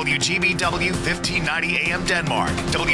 WGBW 1590 AM Denmark,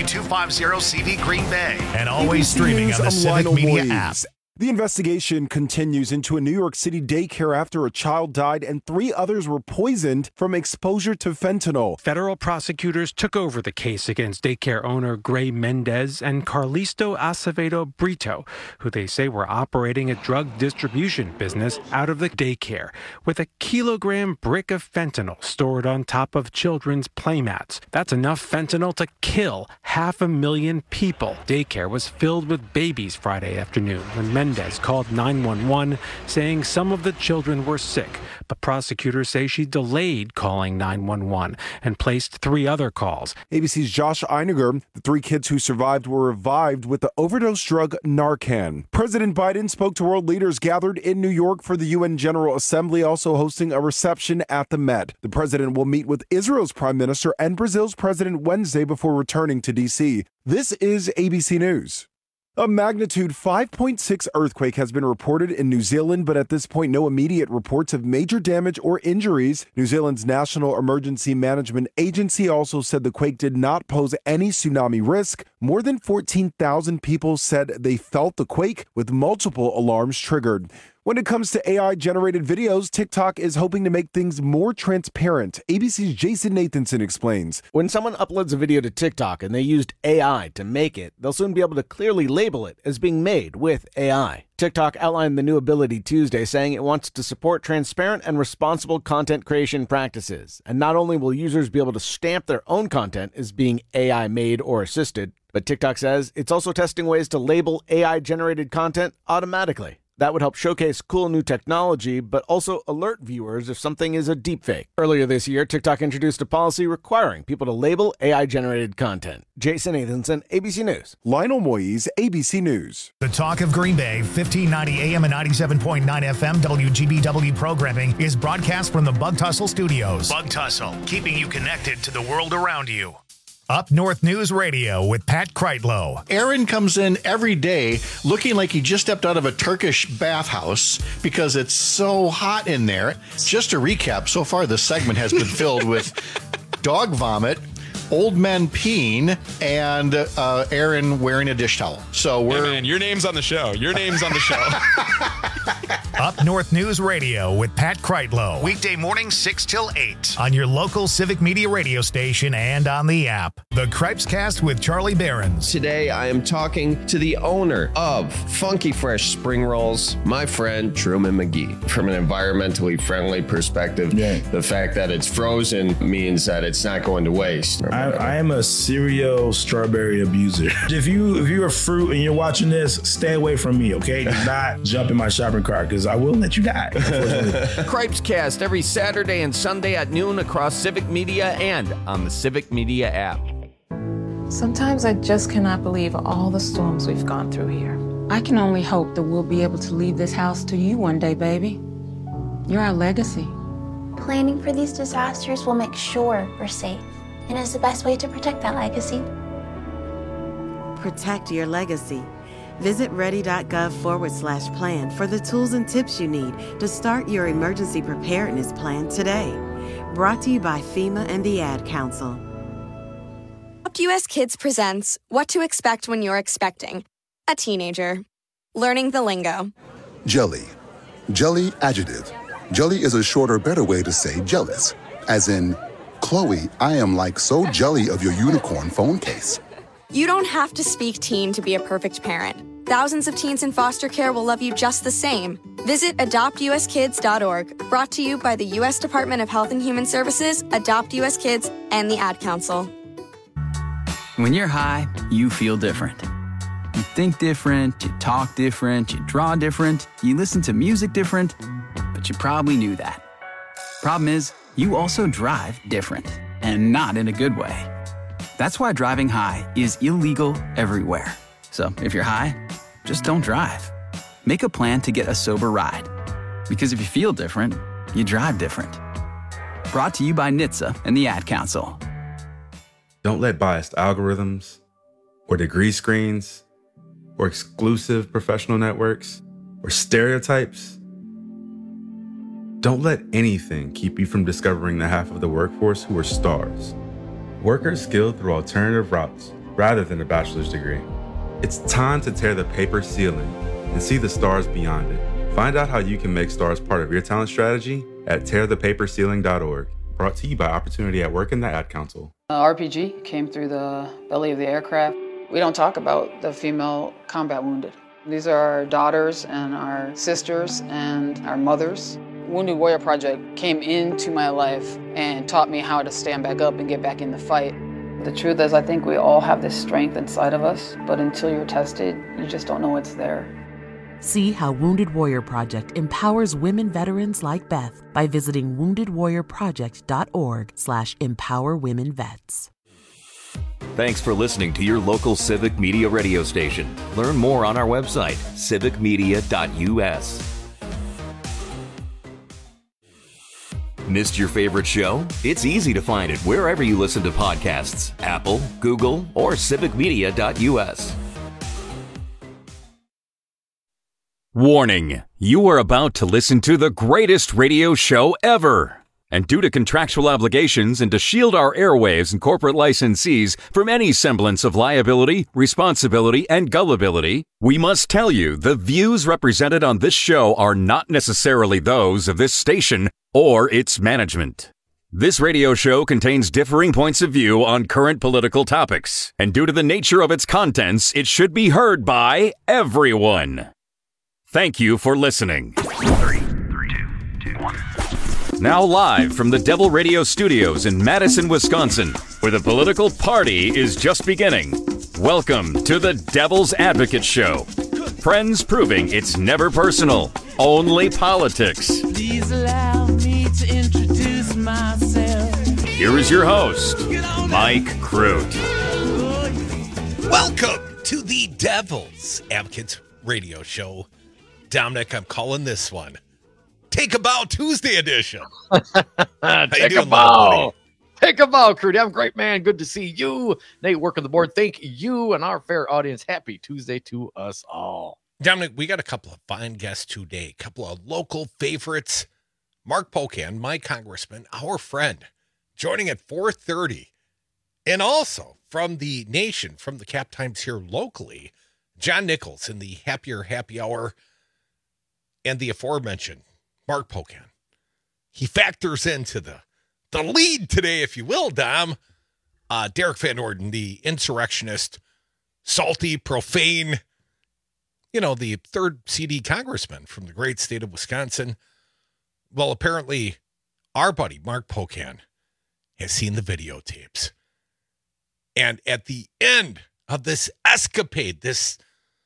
W250 CV Green Bay, and always streaming on the Civic Media app. The investigation continues into a New York City daycare after a child died and 3 others were poisoned from exposure to fentanyl. Federal prosecutors took over the case against daycare owner Gray Mendez and Carlisto Acevedo Brito, who they say were operating a drug distribution business out of the daycare with a kilogram brick of fentanyl stored on top of children's playmats. That's enough fentanyl to kill 500,000 people. Daycare was filled with babies Friday afternoon when Mendez called 911 saying some of the children were sick, but prosecutors say she delayed calling 911 and placed 3 other calls. ABC's Josh Einiger, the 3 kids who survived were revived with the overdose drug Narcan. President Biden spoke to world leaders gathered in New York for the UN General Assembly, also hosting a reception at the Met. The president will meet with Israel's prime minister and Brazil's president Wednesday before returning to D.C. This is ABC News. A magnitude 5.6 earthquake has been reported in New Zealand, but at this point, no immediate reports of major damage or injuries. New Zealand's National Emergency Management Agency also said the quake did not pose any tsunami risk. More than 14,000 people said they felt the quake, with multiple alarms triggered. When it comes to AI-generated videos, TikTok is hoping to make things more transparent. ABC's Jason Nathanson explains. When someone uploads a video to TikTok and they used AI to make it, they'll soon be able to clearly label it as being made with AI. TikTok outlined the new ability Tuesday, saying it wants to support transparent and responsible content creation practices. And not only will users be able to stamp their own content as being AI made or assisted, but TikTok says it's also testing ways to label AI-generated content automatically. That would help showcase cool new technology, but also alert viewers if something is a deepfake. Earlier this year, TikTok introduced a policy requiring people to label AI-generated content. Jason Nathanson, ABC News. Lionel Moise, ABC News. The Talk of Green Bay, 1590 AM and 97.9 FM WGBW programming is broadcast from the Bug Tussle Studios. Bug Tussle, keeping you connected to the world around you. Up North News Radio with Pat Kreitlow. Aaron comes in every day looking like he just stepped out of a Turkish bathhouse because it's so hot in there. Just to recap, so far this segment has been filled with dog vomit, old men peeing, and Aaron wearing a dish towel. So Hey man, your name's on the show. Your name's on the show. Up North News Radio with Pat Kreitlow. Weekday mornings 6 till 8 on your local Civic Media radio station and on the app. The Cripes Cast with Charlie Behrens. Today I am talking to the owner of Funky Fresh Spring Rolls, my friend Truman McGee. From an environmentally friendly perspective, the fact that it's frozen means that it's not going to waste. I am a serial strawberry abuser. If you're a fruit and you're watching this, stay away from me, okay? Do not jump in my shopping cart because I will let you die. Cripes Cast every Saturday and Sunday at noon across Civic Media and on the Civic Media app. Sometimes I just cannot believe all the storms we've gone through here. I can only hope that we'll be able to leave this house to you one day, baby. You're our legacy. Planning for these disasters will make sure we're safe, and is the best way to protect that legacy. Protect your legacy. Visit ready.gov/plan for the tools and tips you need to start your emergency preparedness plan today. Brought to you by FEMA and the Ad Council. Adopt US Kids presents What to Expect When You're Expecting a Teenager. Learning the lingo. Jelly. Jelly adjective. Jelly is a shorter, better way to say jealous. As in, Chloe, I am like so jelly of your unicorn phone case. You don't have to speak teen to be a perfect parent. Thousands of teens in foster care will love you just the same. Visit adoptuskids.org. Brought to you by the U.S. Department of Health and Human Services, Adopt US Kids, and the Ad Council. When you're high, you feel different. You think different, you talk different, you draw different, you listen to music different, but you probably knew that. Problem is, you also drive different, and not in a good way. That's why driving high is illegal everywhere. So if you're high, just don't drive. Make a plan to get a sober ride. Because if you feel different, you drive different. Brought to you by NHTSA and the Ad Council. Don't let biased algorithms or degree screens or exclusive professional networks or stereotypes. Don't let anything keep you from discovering the half of the workforce who are stars. Workers skilled through alternative routes rather than a bachelor's degree. It's time to tear the paper ceiling and see the stars beyond it. Find out how you can make stars part of your talent strategy at tearthepaperceiling.org. Brought to you by Opportunity at Work and the Ad Council. RPG came through the belly of the aircraft. We don't talk about the female combat wounded. These are our daughters and our sisters and our mothers. Wounded Warrior Project came into my life and taught me how to stand back up and get back in the fight. The truth is, I think we all have this strength inside of us, but until you're tested, you just don't know it's there. See how Wounded Warrior Project empowers women veterans like Beth by visiting woundedwarriorproject.org/empowerwomenvets. Thanks for listening to your local Civic Media radio station. Learn more on our website, civicmedia.us. Missed your favorite show? It's easy to find it wherever you listen to podcasts, Apple, Google, or civicmedia.us. Warning, you are about to listen to the greatest radio show ever. And due to contractual obligations and to shield our airwaves and corporate licensees from any semblance of liability, responsibility, and gullibility, we must tell you the views represented on this show are not necessarily those of this station or its management. This radio show contains differing points of view on current political topics, and due to the nature of its contents, it should be heard by everyone. Thank you for listening. 3, 2, 1. Now live from the Devil Radio Studios in Madison, Wisconsin, where the political party is just beginning. Welcome to the Devil's Advocate Show. Friends proving it's never personal, only politics. Please allow me to introduce myself. Here is your host, Mike Crute. Welcome to the Devil's Advocate Radio Show. Dominic, I'm calling this one Take a Bow Tuesday edition. Take a bow. Take a bow, Crudy. I'm great, man. Good to see you. Nate, working the board. Thank you and our fair audience. Happy Tuesday to us all. Dominic, we got a couple of fine guests today, a couple of local favorites. Mark Pocan, my congressman, our friend, joining at 4:30. And also from the nation, from the Cap Times here locally, John Nichols in the Happier Happy Hour. And the aforementioned Mark Pocan. He factors into the lead today, if you will, Dom. Derek Van Orden, the insurrectionist, salty, profane, the third CD congressman from the great state of Wisconsin. Well, apparently, our buddy, Mark Pocan, has seen the videotapes. And at the end of this escapade, this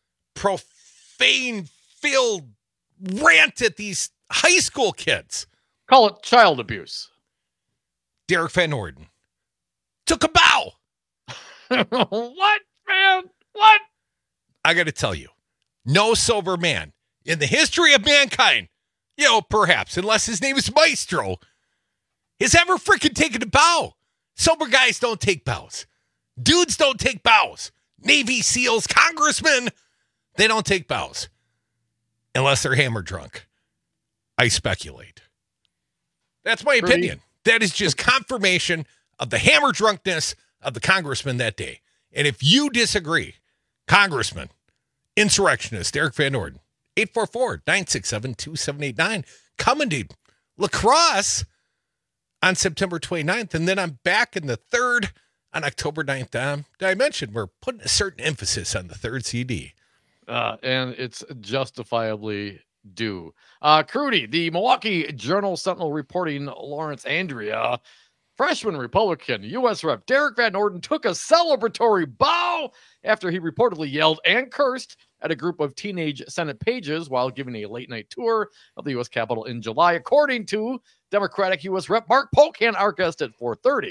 profane-filled rant at these high school kids. Call it child abuse. Derek Van Orden took a bow. What, man? What? I got to tell you, no sober man in the history of mankind, perhaps, unless his name is Maestro, has ever freaking taken a bow. Sober guys don't take bows. Dudes don't take bows. Navy SEALs, congressmen, they don't take bows. Unless they're hammer drunk. I speculate. That's my opinion. That is just confirmation of the hammer drunkenness of the congressman that day. And if you disagree, Congressman, insurrectionist Derek Van Orden, 844-967-2789, coming to La Crosse on September 29th. And then I'm back in the 3rd on October 9th. Did I mention we're putting a certain emphasis on the 3rd CD? And it's justifiably due. Crudy, the Milwaukee Journal-Sentinel reporting Lawrence Andrea, freshman Republican U.S. Rep. Derek Van Orden took a celebratory bow after he reportedly yelled and cursed at a group of teenage Senate pages while giving a late-night tour of the U.S. Capitol in July, according to Democratic U.S. Rep. Mark Pocan, our guest at 4:30.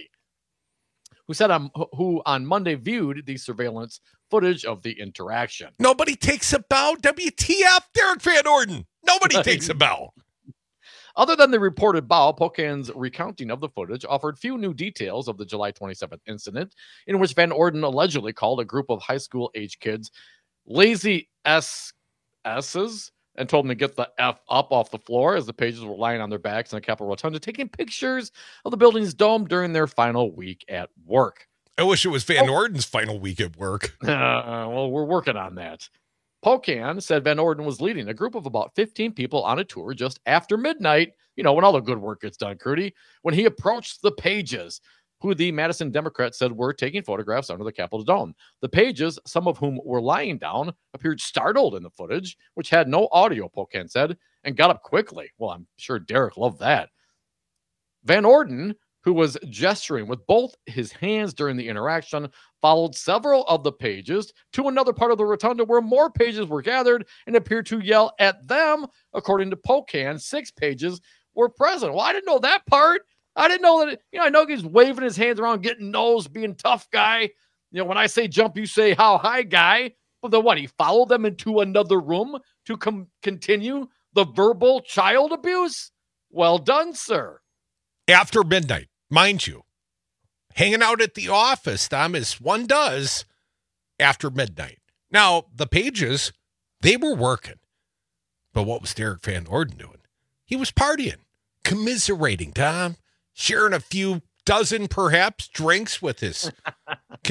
Who on Monday viewed the surveillance footage of the interaction. Nobody takes a bow. WTF, Derek Van Orden. Nobody takes a bow. Other than the reported bow, Pocan's recounting of the footage offered few new details of the July 27th incident, in which Van Orden allegedly called a group of high school age kids lazy S's and told them to get the F up off the floor as the pages were lying on their backs in the Capitol Rotunda, taking pictures of the building's dome during their final week at work. I wish it was Van Orden's final week at work. Well, we're working on that. Pocan said Van Orden was leading a group of about 15 people on a tour just after midnight, when all the good work gets done, Crudy, when he approached the pages, who the Madison Democrats said were taking photographs under the Capitol dome. The pages, some of whom were lying down, appeared startled in the footage, which had no audio, Pocan said, and got up quickly. Well, I'm sure Derek loved that. Van Orden, who was gesturing with both his hands during the interaction, followed several of the pages to another part of the rotunda where more pages were gathered and appeared to yell at them. According to Pocan, 6 pages were present. Well, I didn't know that part. I didn't know that. I know he's waving his hands around, getting nose, being tough guy. When I say jump, you say how high guy. But then what? He followed them into another room to continue the verbal child abuse? Well done, sir. After midnight, mind you, hanging out at the office, Tom, as one does after midnight. Now, the pages, they were working. But what was Derek Van Orden doing? He was partying, commiserating, Tom, sharing a few dozen, perhaps, drinks with his constituents, ?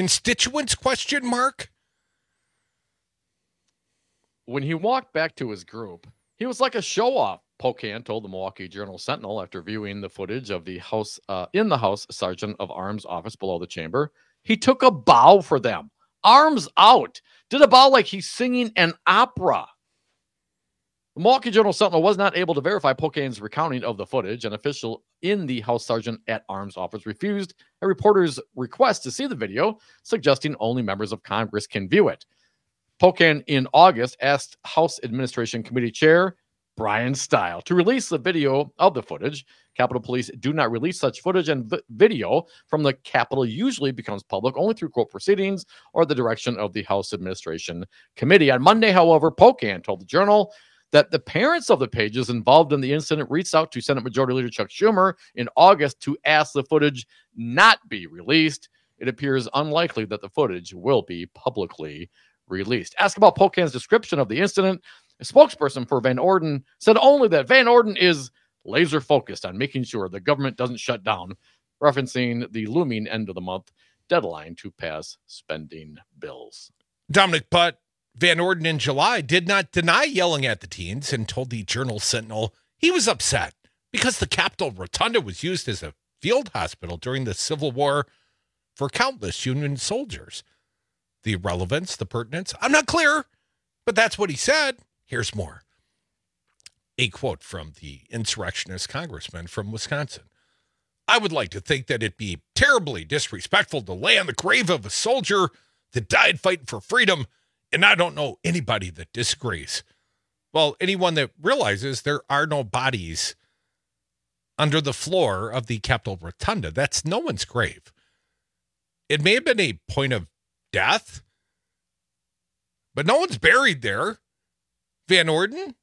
When he walked back to his group, he was like a show-off, Pocan told the Milwaukee Journal-Sentinel after viewing the footage of the House Sergeant of Arms office below the chamber. He took a bow for them, arms out, did a bow like he's singing an opera. The Milwaukee Journal-Sentinel was not able to verify Pocan's recounting of the footage. An official in the House Sergeant at Arms office refused a reporter's request to see the video, suggesting only members of Congress can view it. Pocan in August asked House Administration Committee Chair Brian Stile to release the video of the footage. Capitol Police do not release such footage, and video from the Capitol usually becomes public only through court proceedings or the direction of the House Administration Committee. On Monday, however, Pocan told the Journal that the parents of the pages involved in the incident reached out to Senate Majority Leader Chuck Schumer in August to ask the footage not be released. It appears unlikely that the footage will be publicly released. Asked about Pocan's description of the incident, a spokesperson for Van Orden said only that Van Orden is laser focused on making sure the government doesn't shut down, referencing the looming end of the month deadline to pass spending bills. Dominic, but Van Orden in July did not deny yelling at the teens and told the Journal-Sentinel he was upset because the Capitol Rotunda was used as a field hospital during the Civil War for countless Union soldiers. The relevance, the pertinence, I'm not clear, but that's what he said. Here's more. A quote from the insurrectionist congressman from Wisconsin. I would like to think that it'd be terribly disrespectful to lay on the grave of a soldier that died fighting for freedom, and I don't know anybody that disagrees. Well, anyone that realizes there are no bodies under the floor of the Capitol Rotunda, that's no one's grave. It may have been a point of death, but no one's buried there. Van Orden?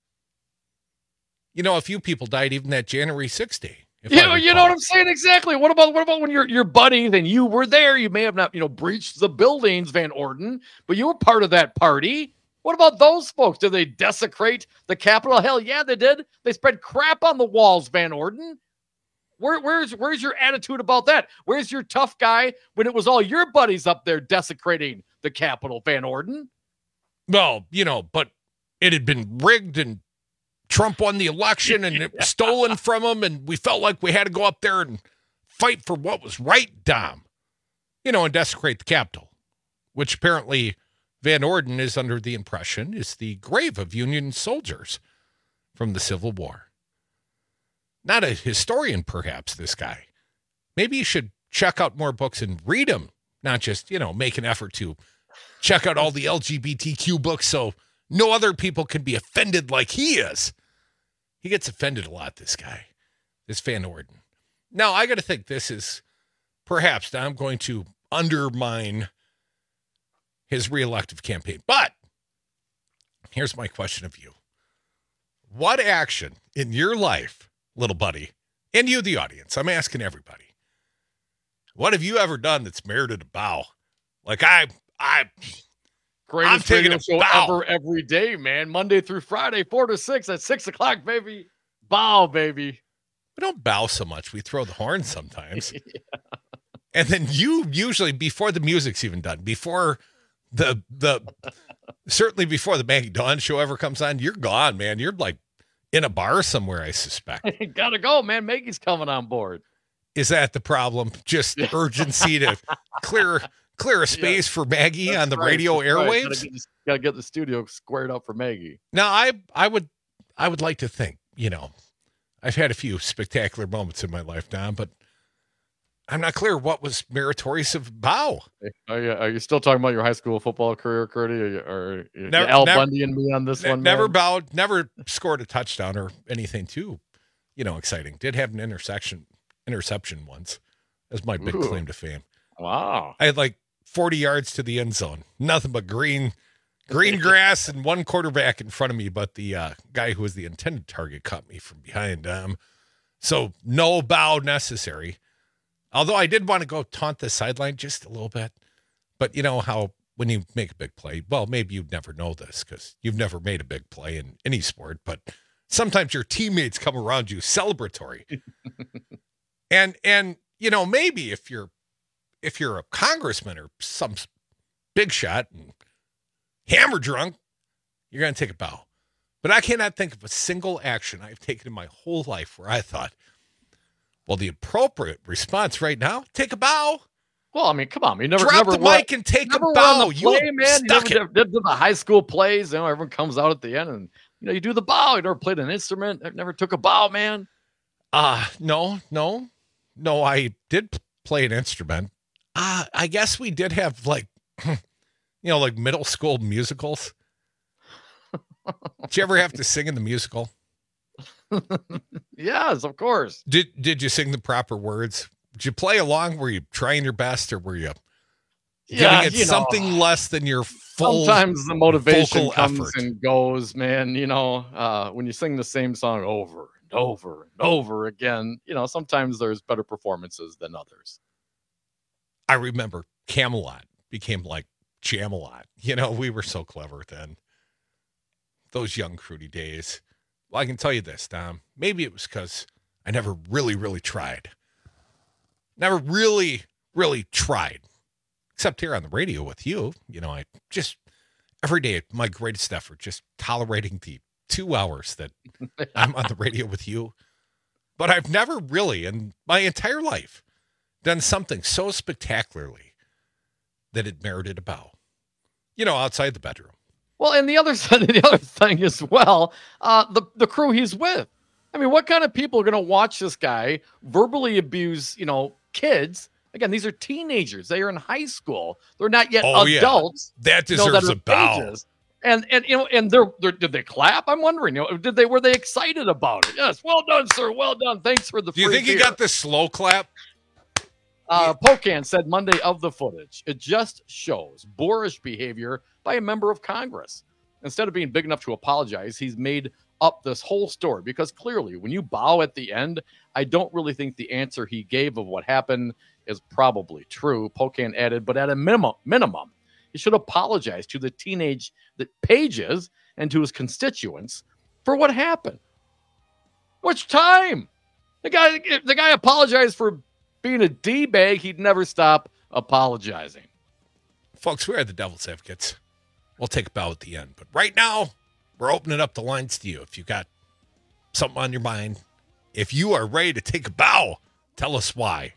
A few people died even that January 6th day. You know what I'm saying? Exactly. What about when your buddy, then you were there, you may have not, breached the buildings, Van Orden, but you were part of that party. What about those folks? Did they desecrate the Capitol? Hell yeah, they did. They spread crap on the walls, Van Orden. Where's your attitude about that? Where's your tough guy when it was all your buddies up there desecrating the Capitol, Van Orden? Well, but it had been rigged and Trump won the election and it was stolen from him, and we felt like we had to go up there and fight for what was right, Dom. And desecrate the Capitol, which apparently Van Orden is under the impression is the grave of Union soldiers from the Civil War. Not a historian, perhaps, this guy. Maybe you should check out more books and read them, not just, make an effort to check out all the LGBTQ books so no other people can be offended like he is. He gets offended a lot, this guy, this Van Orden. Now, I got to think this is perhaps I'm going to undermine his reelective campaign. But here's my question of you. What action in your life, little buddy, and you, the audience, I'm asking everybody, what have you ever done that's merited a bow? Like Greatest radio show ever, every day, man. Monday through Friday, 4 to 6 at 6 o'clock, baby. Bow, baby. We don't bow so much. We throw the horn sometimes. Yeah. And then you usually, before the music's even done, before certainly before the Maggie Dawn show ever comes on, you're gone, man. You're like in a bar somewhere, I suspect. Gotta go, man. Maggie's coming on board. Is that the problem? Just urgency to clear a space for Maggie on the radio airwaves? Right. Gotta get the studio squared up for Maggie. Now, I would like to think, I've had a few spectacular moments in my life, Don, but I'm not clear what was meritorious of bow. Are you still talking about your high school football career, Curdy? Or Al Bundy and me on this one? Never bowed, never scored a touchdown or anything too, exciting. Did have an interception once as my big claim to fame. Wow. I had like 40 yards to the end zone. Nothing but green grass and one quarterback in front of me, but the guy who was the intended target caught me from behind. So no bow necessary. Although I did want to go taunt the sideline just a little bit. But you know how when you make a big play, well, maybe you'd never know this because you've never made a big play in any sport, but sometimes your teammates come around you celebratory. and maybe if you're a congressman or some big shot and hammer drunk, you're going to take a bow. But I cannot think of a single action I've taken in my whole life where I thought, well, the appropriate response right now, take a bow. Well, I mean, come on. You never drop the mic and take a bow. You never did the high school plays. Everyone comes out at the end and, you do the bow. You never played an instrument. I never took a bow, man. No. I did play an instrument. I guess we did have like middle school musicals. Did you ever have to sing in the musical? Yes, of course. Did you sing the proper words? Did you play along? Were you trying your best, or were you giving it something less than your full? Sometimes the motivation comes effort and goes, man. When you sing the same song over and over and over again, sometimes there's better performances than others. I remember Camelot became like Jamalot. We were so clever then. Those young Crudy days. Well, I can tell you this, Tom. Maybe it was because I never really, really tried. Never really, really tried. Except here on the radio with you. I just, every day, my greatest effort, just tolerating the 2 hours that I'm on the radio with you. But I've never really, in my entire life, done something so spectacularly that it merited a bow. Outside the bedroom. Well, and the other thing as well, the crew he's with. I mean, what kind of people are going to watch this guy verbally abuse, kids? Again, these are teenagers. They are in high school. They're not yet adults. Yeah. That deserves a bow. Pages. And did they clap? I'm wondering, were they excited about it? Yes. Well done, sir. Well done. Thanks for the Do you think he got the slow clap? Pocan said Monday of the footage. It just shows boorish behavior by a member of Congress. Instead of being big enough to apologize, he's made up this whole story because clearly when you bow at the end, I don't really think the answer he gave of what happened is probably true. Pocan added, but at a minimum, he should apologize to the teenage pages and to his constituents for what happened. Which time? The guy apologized for being a D-bag. He'd never stop apologizing. Folks, we are the Devil's Advocates. We'll take a bow at the end. But right now, we're opening up the lines to you. If you got something on your mind, if you are ready to take a bow, tell us why.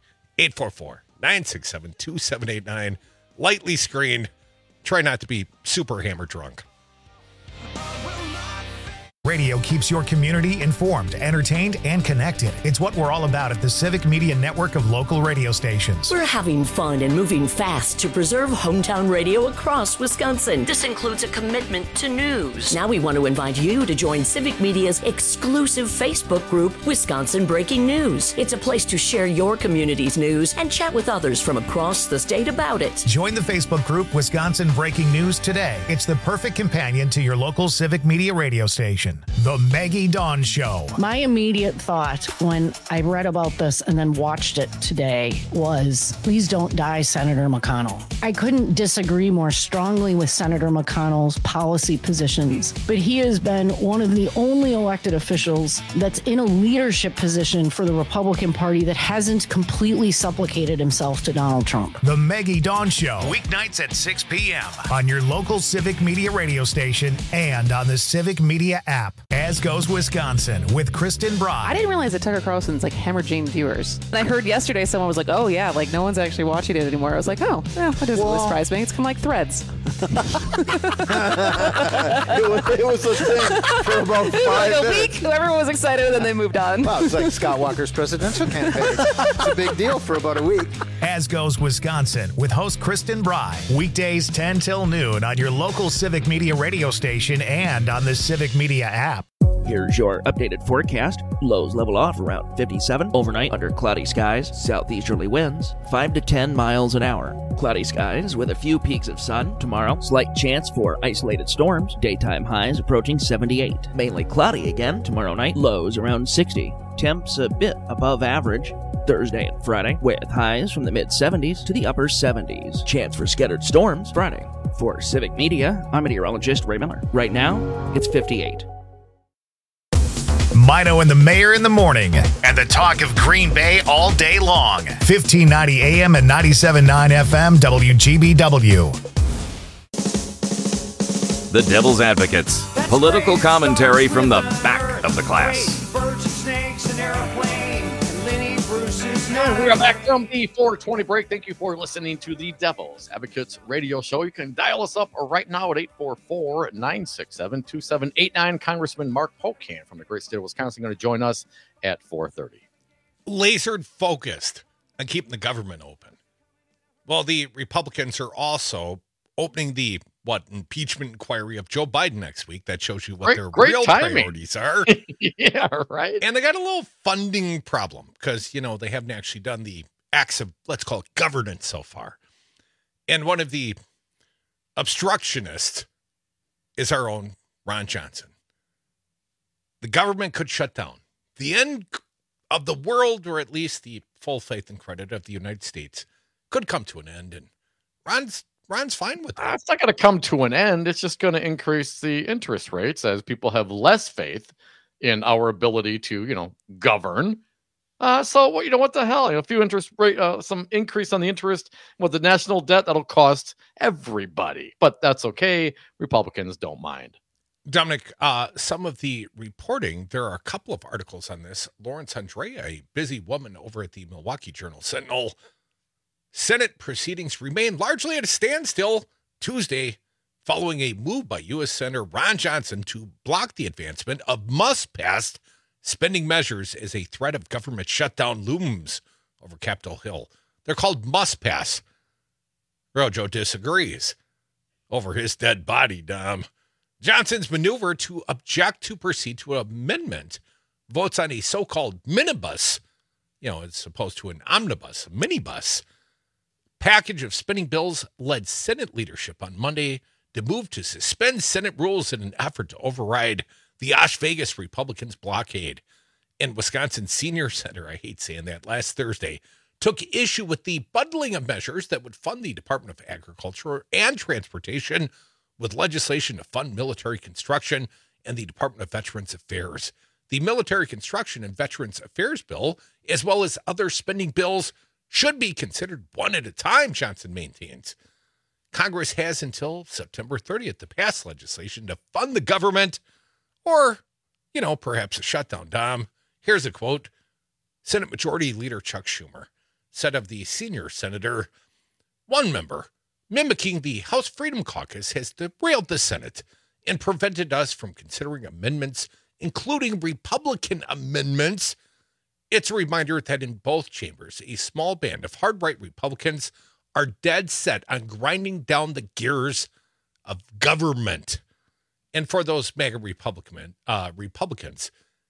844-967-2789. Lightly screened. Try not to be super hammer drunk. Radio keeps your community informed, entertained, and connected. It's what we're all about at the Civic Media Network of local radio stations. We're having fun and moving fast to preserve hometown radio across Wisconsin. This includes a commitment to news. Now we want to invite you to join Civic Media's exclusive Facebook group, Wisconsin Breaking News. It's a place to share your community's news and chat with others from across the state about it. Join the Facebook group, Wisconsin Breaking News, today. It's the perfect companion to your local Civic Media radio station. The Maggie Dawn Show. My immediate thought when I read about this and then watched it today was, please don't die, Senator McConnell. I couldn't disagree more strongly with Senator McConnell's policy positions, but he has been one of the only elected officials that's in a leadership position for the Republican Party that hasn't completely supplicated himself to Donald Trump. The Maggie Dawn Show. Weeknights at 6 p.m. on your local Civic Media radio station and on the Civic Media app. As Goes Wisconsin with Kristen Broad. I didn't realize that Tucker Carlson's like hemorrhaging viewers. And I heard yesterday someone was like, oh yeah, like no one's actually watching it anymore. I was like, oh, yeah, that doesn't really surprise me. It's kind of like Threads. it was a thing for about 5 like a minutes. week. Everyone was excited and then they moved on. Wow, it's like Scott Walker's presidential campaign. It's a big deal for about a week. As Goes Wisconsin with host Kristen Bry. Weekdays 10 till noon on your local Civic Media radio station and on the Civic Media app. Here's your updated forecast. Lows level off around 57. Overnight under cloudy skies. Southeasterly winds 5 to 10 miles an hour. Cloudy skies with a few peaks of sun. Tomorrow, slight chance for isolated storms. Daytime highs approaching 78. Mainly cloudy again tomorrow night. Lows around 60. Temps a bit above average. Thursday and Friday with highs from the mid-70s to the upper 70s. Chance for scattered storms Friday. For Civic Media, I'm meteorologist Ray Miller. Right now, it's 58. Mino and the Mayor in the morning, and the talk of Green Bay all day long. 1590 AM and 97.9 FM WGBW. The Devil's Advocates. Political commentary from the back of the class. And we are back from the 420 break. Thank you for listening to the Devil's Advocates radio show. You can dial us up right now at 844-967-2789. Congressman Mark Pocan from the great state of Wisconsin going to join us at 4:30. Lasered focused on keeping the government open. Well, the Republicans are also opening the impeachment inquiry of Joe Biden next week. That shows you what their real priorities are. Yeah, right. And they got a little funding problem because, they haven't actually done the acts of, let's call it, governance so far. And one of the obstructionists is our own Ron Johnson. The government could shut down. The end of the world, or at least the full faith and credit of the United States, could come to an end. And Ron's fine with that. It's not going to come to an end. It's just going to increase the interest rates as people have less faith in our ability to, govern. So what the hell? A few interest rate, some increase on the interest with the national debt that'll cost everybody. But that's okay. Republicans don't mind. Dominic, some of the reporting, there are a couple of articles on this. Lawrence Andrea, a busy woman over at the Milwaukee Journal-Sentinel. Senate proceedings remain largely at a standstill Tuesday following a move by U.S. Senator Ron Johnson to block the advancement of must-pass spending measures as a threat of government shutdown looms over Capitol Hill. They're called must-pass. Rojo disagrees over his dead body, Dom. Johnson's maneuver to object to proceed to an amendment votes on a so-called minibus, as opposed to an omnibus, a minibus, package of spending bills led Senate leadership on Monday to move to suspend Senate rules in an effort to override the Las Vegas Republicans' blockade. And Wisconsin senior senator, I hate saying that, last Thursday, took issue with the bundling of measures that would fund the Department of Agriculture and Transportation with legislation to fund military construction and the Department of Veterans Affairs. The Military Construction and Veterans Affairs bill, as well as other spending bills, should be considered one at a time, Johnson maintains. Congress has until September 30th to pass legislation to fund the government or, perhaps a shutdown, Dom. Here's a quote. Senate Majority Leader Chuck Schumer said of the senior senator, one member mimicking the House Freedom Caucus has derailed the Senate and prevented us from considering amendments, including Republican amendments. It's a reminder that in both chambers, a small band of hard-right Republicans are dead set on grinding down the gears of government. And for those MAGA Republicans,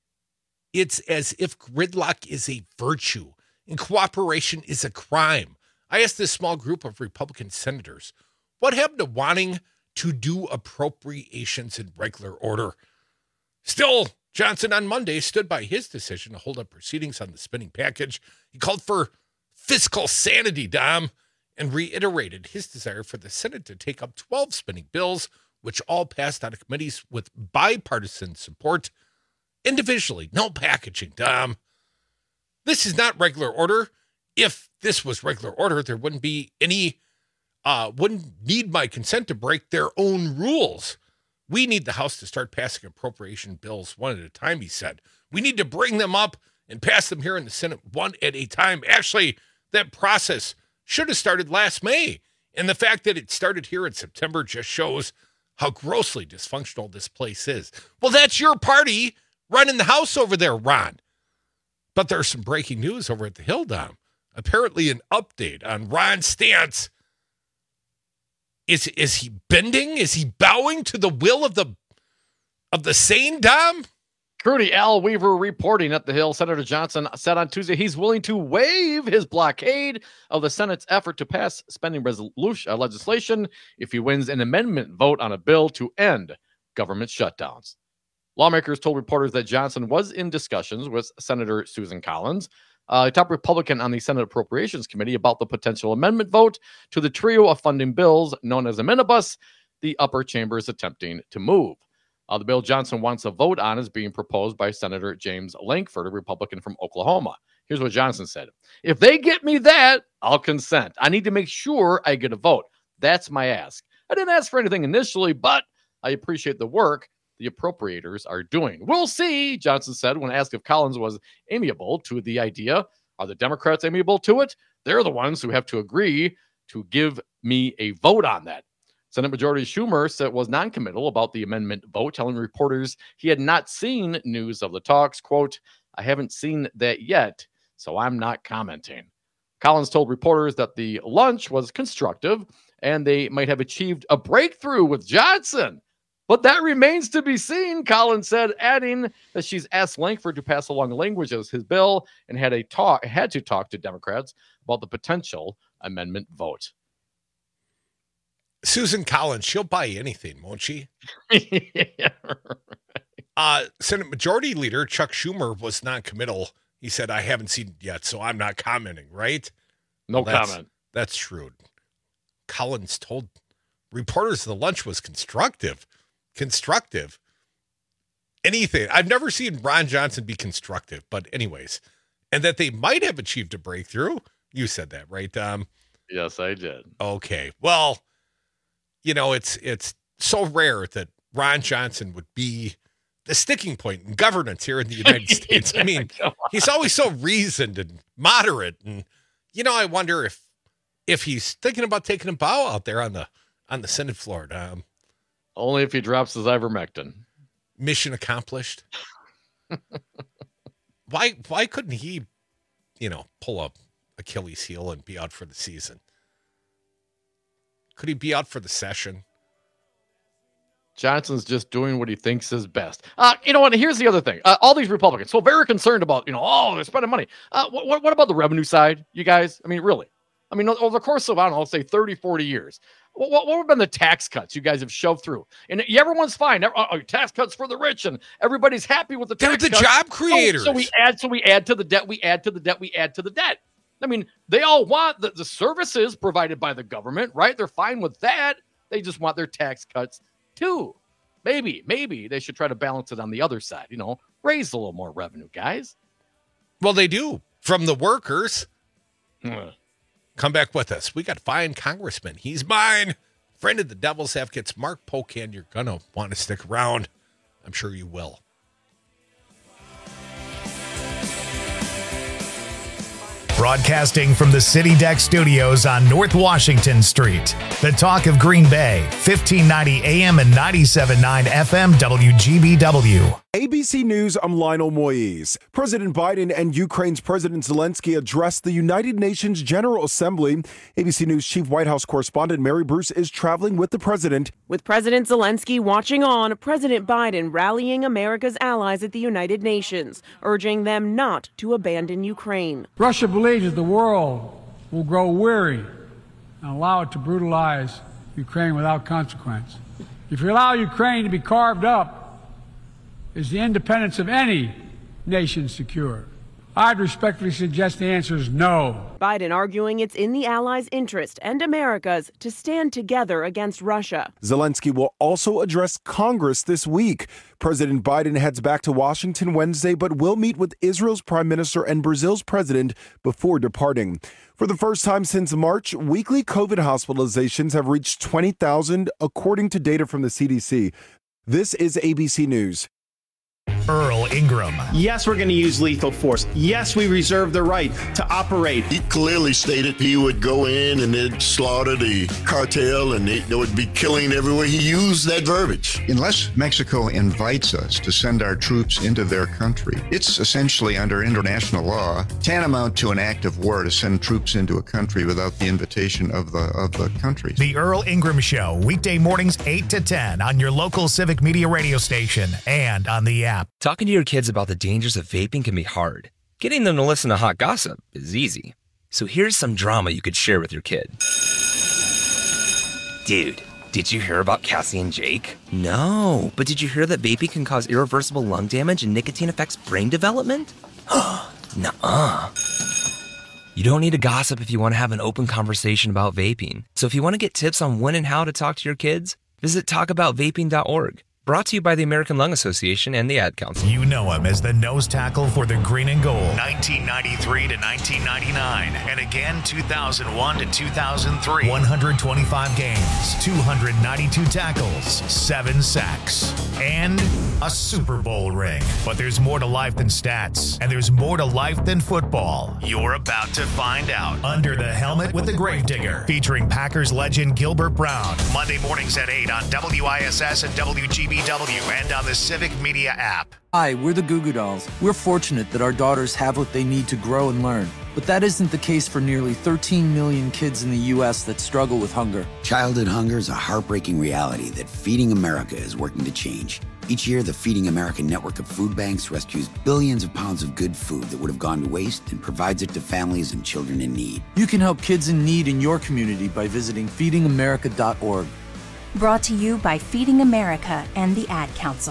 it's as if gridlock is a virtue and cooperation is a crime. I asked this small group of Republican senators, what happened to wanting to do appropriations in regular order? Still, Johnson on Monday stood by his decision to hold up proceedings on the spending package. He called for fiscal sanity, Dom, and reiterated his desire for the Senate to take up 12 spending bills, which all passed out of committees with bipartisan support individually. No packaging, Dom. This is not regular order. If this was regular order, there wouldn't be any, wouldn't need my consent to break their own rules. We need the House to start passing appropriation bills one at a time, he said. We need to bring them up and pass them here in the Senate one at a time. Actually, that process should have started last May. And the fact that it started here in September just shows how grossly dysfunctional this place is. Well, that's your party running the House over there, Ron. But there's some breaking news over at the Hill, Dom. Apparently an update on Ron's stance. Is he bending? Is he bowing to the will of the sane, Dom? Crudy, Al Weaver reporting at the Hill. Senator Johnson said on Tuesday he's willing to waive his blockade of the Senate's effort to pass spending legislation if he wins an amendment vote on a bill to end government shutdowns. Lawmakers told reporters that Johnson was in discussions with Senator Susan Collins, a top Republican on the Senate Appropriations Committee, about the potential amendment vote to the trio of funding bills known as a minibus the upper chamber is attempting to move. The bill Johnson wants a vote on is being proposed by Senator James Lankford, a Republican from Oklahoma. Here's what Johnson said. If they get me that, I'll consent. I need to make sure I get a vote. That's my ask. I didn't ask for anything initially, but I appreciate the work the appropriators are doing. We'll see, Johnson said when asked if Collins was amiable to the idea. Are the Democrats amiable to it? They're the ones who have to agree to give me a vote on that. Senate Majority Schumer was noncommittal about the amendment vote, telling reporters he had not seen news of the talks. Quote, I haven't seen that yet, so I'm not commenting. Collins told reporters that the lunch was constructive and they might have achieved a breakthrough with Johnson. But that remains to be seen, Collins said, adding that she's asked Lankford to pass along language as his bill and had to talk to Democrats about the potential amendment vote. Susan Collins, she'll buy anything, won't she? Yeah, right. Senate Majority Leader Chuck Schumer was non-committal. He said, I haven't seen it yet, so I'm not commenting, right? No comment. That's shrewd. Collins told reporters the lunch was constructive. Anything. I've never seen Ron Johnson be constructive, but anyways. And that they might have achieved a breakthrough. You said that, right, Dom? Yes, I did. Okay. Well, you know, it's so rare that Ron Johnson would be the sticking point in governance here in the United States. I mean, he's always so reasoned and moderate. And, you know, I wonder if he's thinking about taking a bow out there on the Senate floor. Only if he drops his ivermectin. Mission accomplished. Why couldn't he, pull up Achilles heel and be out for the season? Could he be out for the session? Johnson's just doing what he thinks is best. You know what? Here's the other thing. All these Republicans, so very concerned about, they're spending money. What about the revenue side, you guys? I mean, really? I mean, over the course of, let's say 30, 40 years, what have been the tax cuts you guys have shoved through? And everyone's fine. Tax cuts for the rich, and everybody's happy with the tax cuts. They're the job creators. So we add to the debt. We add to the debt. I mean, they all want the services provided by the government, right? They're fine with that. They just want their tax cuts too. Maybe they should try to balance it on the other side. Raise a little more revenue, guys. Well, they do from the workers. Come back with us. We got fine congressman. He's mine. Friend of the Devil's Advocates, Mark Pocan. You're going to want to stick around. I'm sure you will. Broadcasting from the City Deck Studios on North Washington Street. The talk of Green Bay, 1590 AM and 97.9 FM WGBW. ABC News, I'm Lionel Moise. President Biden and Ukraine's President Zelensky addressed the United Nations General Assembly. ABC News Chief White House correspondent Mary Bruce is traveling with the president. With President Zelensky watching on, President Biden rallying America's allies at the United Nations, urging them not to abandon Ukraine. Russia believes that the world will grow weary and allow it to brutalize Ukraine without consequence. If you allow Ukraine to be carved up is the independence of any nation secure? I'd respectfully suggest the answer is no. Biden arguing it's in the allies' interest and America's to stand together against Russia. Zelensky will also address Congress this week. President Biden heads back to Washington Wednesday, but will meet with Israel's prime minister and Brazil's president before departing. For the first time since March, weekly COVID hospitalizations have reached 20,000, according to data from the CDC. This is ABC News. Earl Ingram. Yes, we're going to use lethal force. Yes, we reserve the right to operate. He clearly stated he would go in and they'd slaughter the cartel and they would be killing everywhere. He used that verbiage. Unless Mexico invites us to send our troops into their country, it's essentially under international law tantamount to an act of war to send troops into a country without the invitation of the country. The Earl Ingram Show, weekday mornings 8 to 10 on your local Civic Media radio station and on the app. Talking to your kids about the dangers of vaping can be hard. Getting them to listen to hot gossip is easy. So here's some drama you could share with your kid. Dude, did you hear about Cassie and Jake? No, but did you hear that vaping can cause irreversible lung damage and nicotine affects brain development? Nuh-uh. You don't need to gossip if you want to have an open conversation about vaping. So if you want to get tips on when and how to talk to your kids, visit talkaboutvaping.org. Brought to you by the American Lung Association and the Ad Council. You know him as the nose tackle for the Green and Gold, 1993 to 1999, and again 2001 to 2003. 125 games, 292 tackles, 7 sacks, and a Super Bowl ring. But there's more to life than stats, and there's more to life than football. You're about to find out. Under the Helmet with the Gravedigger, featuring Packers legend Gilbert Brown. Monday mornings at 8 on WISS and WGBW and on the Civic Media app. Hi, we're the Goo Goo Dolls. We're fortunate that our daughters have what they need to grow and learn. But that isn't the case for nearly 13 million kids in the U.S. that struggle with hunger. Childhood hunger is a heartbreaking reality that Feeding America is working to change. Each year, the Feeding America network of food banks rescues billions of pounds of good food that would have gone to waste and provides it to families and children in need. You can help kids in need in your community by visiting feedingamerica.org. Brought to you by Feeding America and the Ad Council.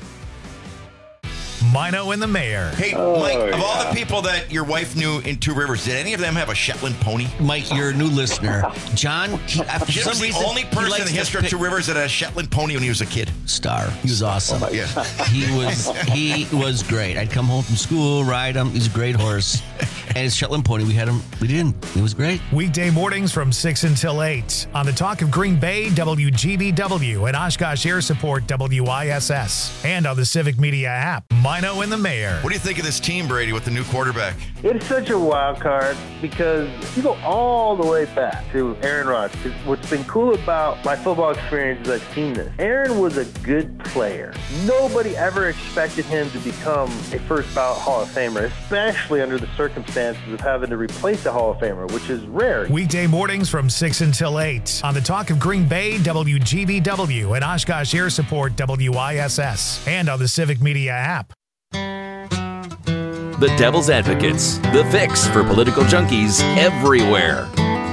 Mino and the Mayor. Hey, Mike, of all the people that your wife knew in Two Rivers, did any of them have a Shetland pony? Mike, you're a new listener. John, Jim's the only person in the history of Two Rivers that had a Shetland pony when he was a kid. Star. He was awesome. Oh, yeah. He was great. I'd come home from school, ride him. He's a great horse. And his Shetland pony, we did him. It was great. Weekday mornings from 6 until 8 on the Talk of Green Bay, WGBW, and Oshkosh Air Support, WISS, and on the Civic Media app. Mino and the Mayor. What do you think of this team, Brady, with the new quarterback? It's such a wild card because you go all the way back to Aaron Rodgers. What's been cool about my football experience is I've seen this. Aaron was a good player. Nobody ever expected him to become a first ballot Hall of Famer, especially under the circumstances of having to replace a Hall of Famer, which is rare. Weekday mornings from 6 until 8 on the Talk of Green Bay, WGBW, and Oshkosh Air Support, WISS, and on the Civic Media app. The Devil's Advocates, the fix for political junkies everywhere.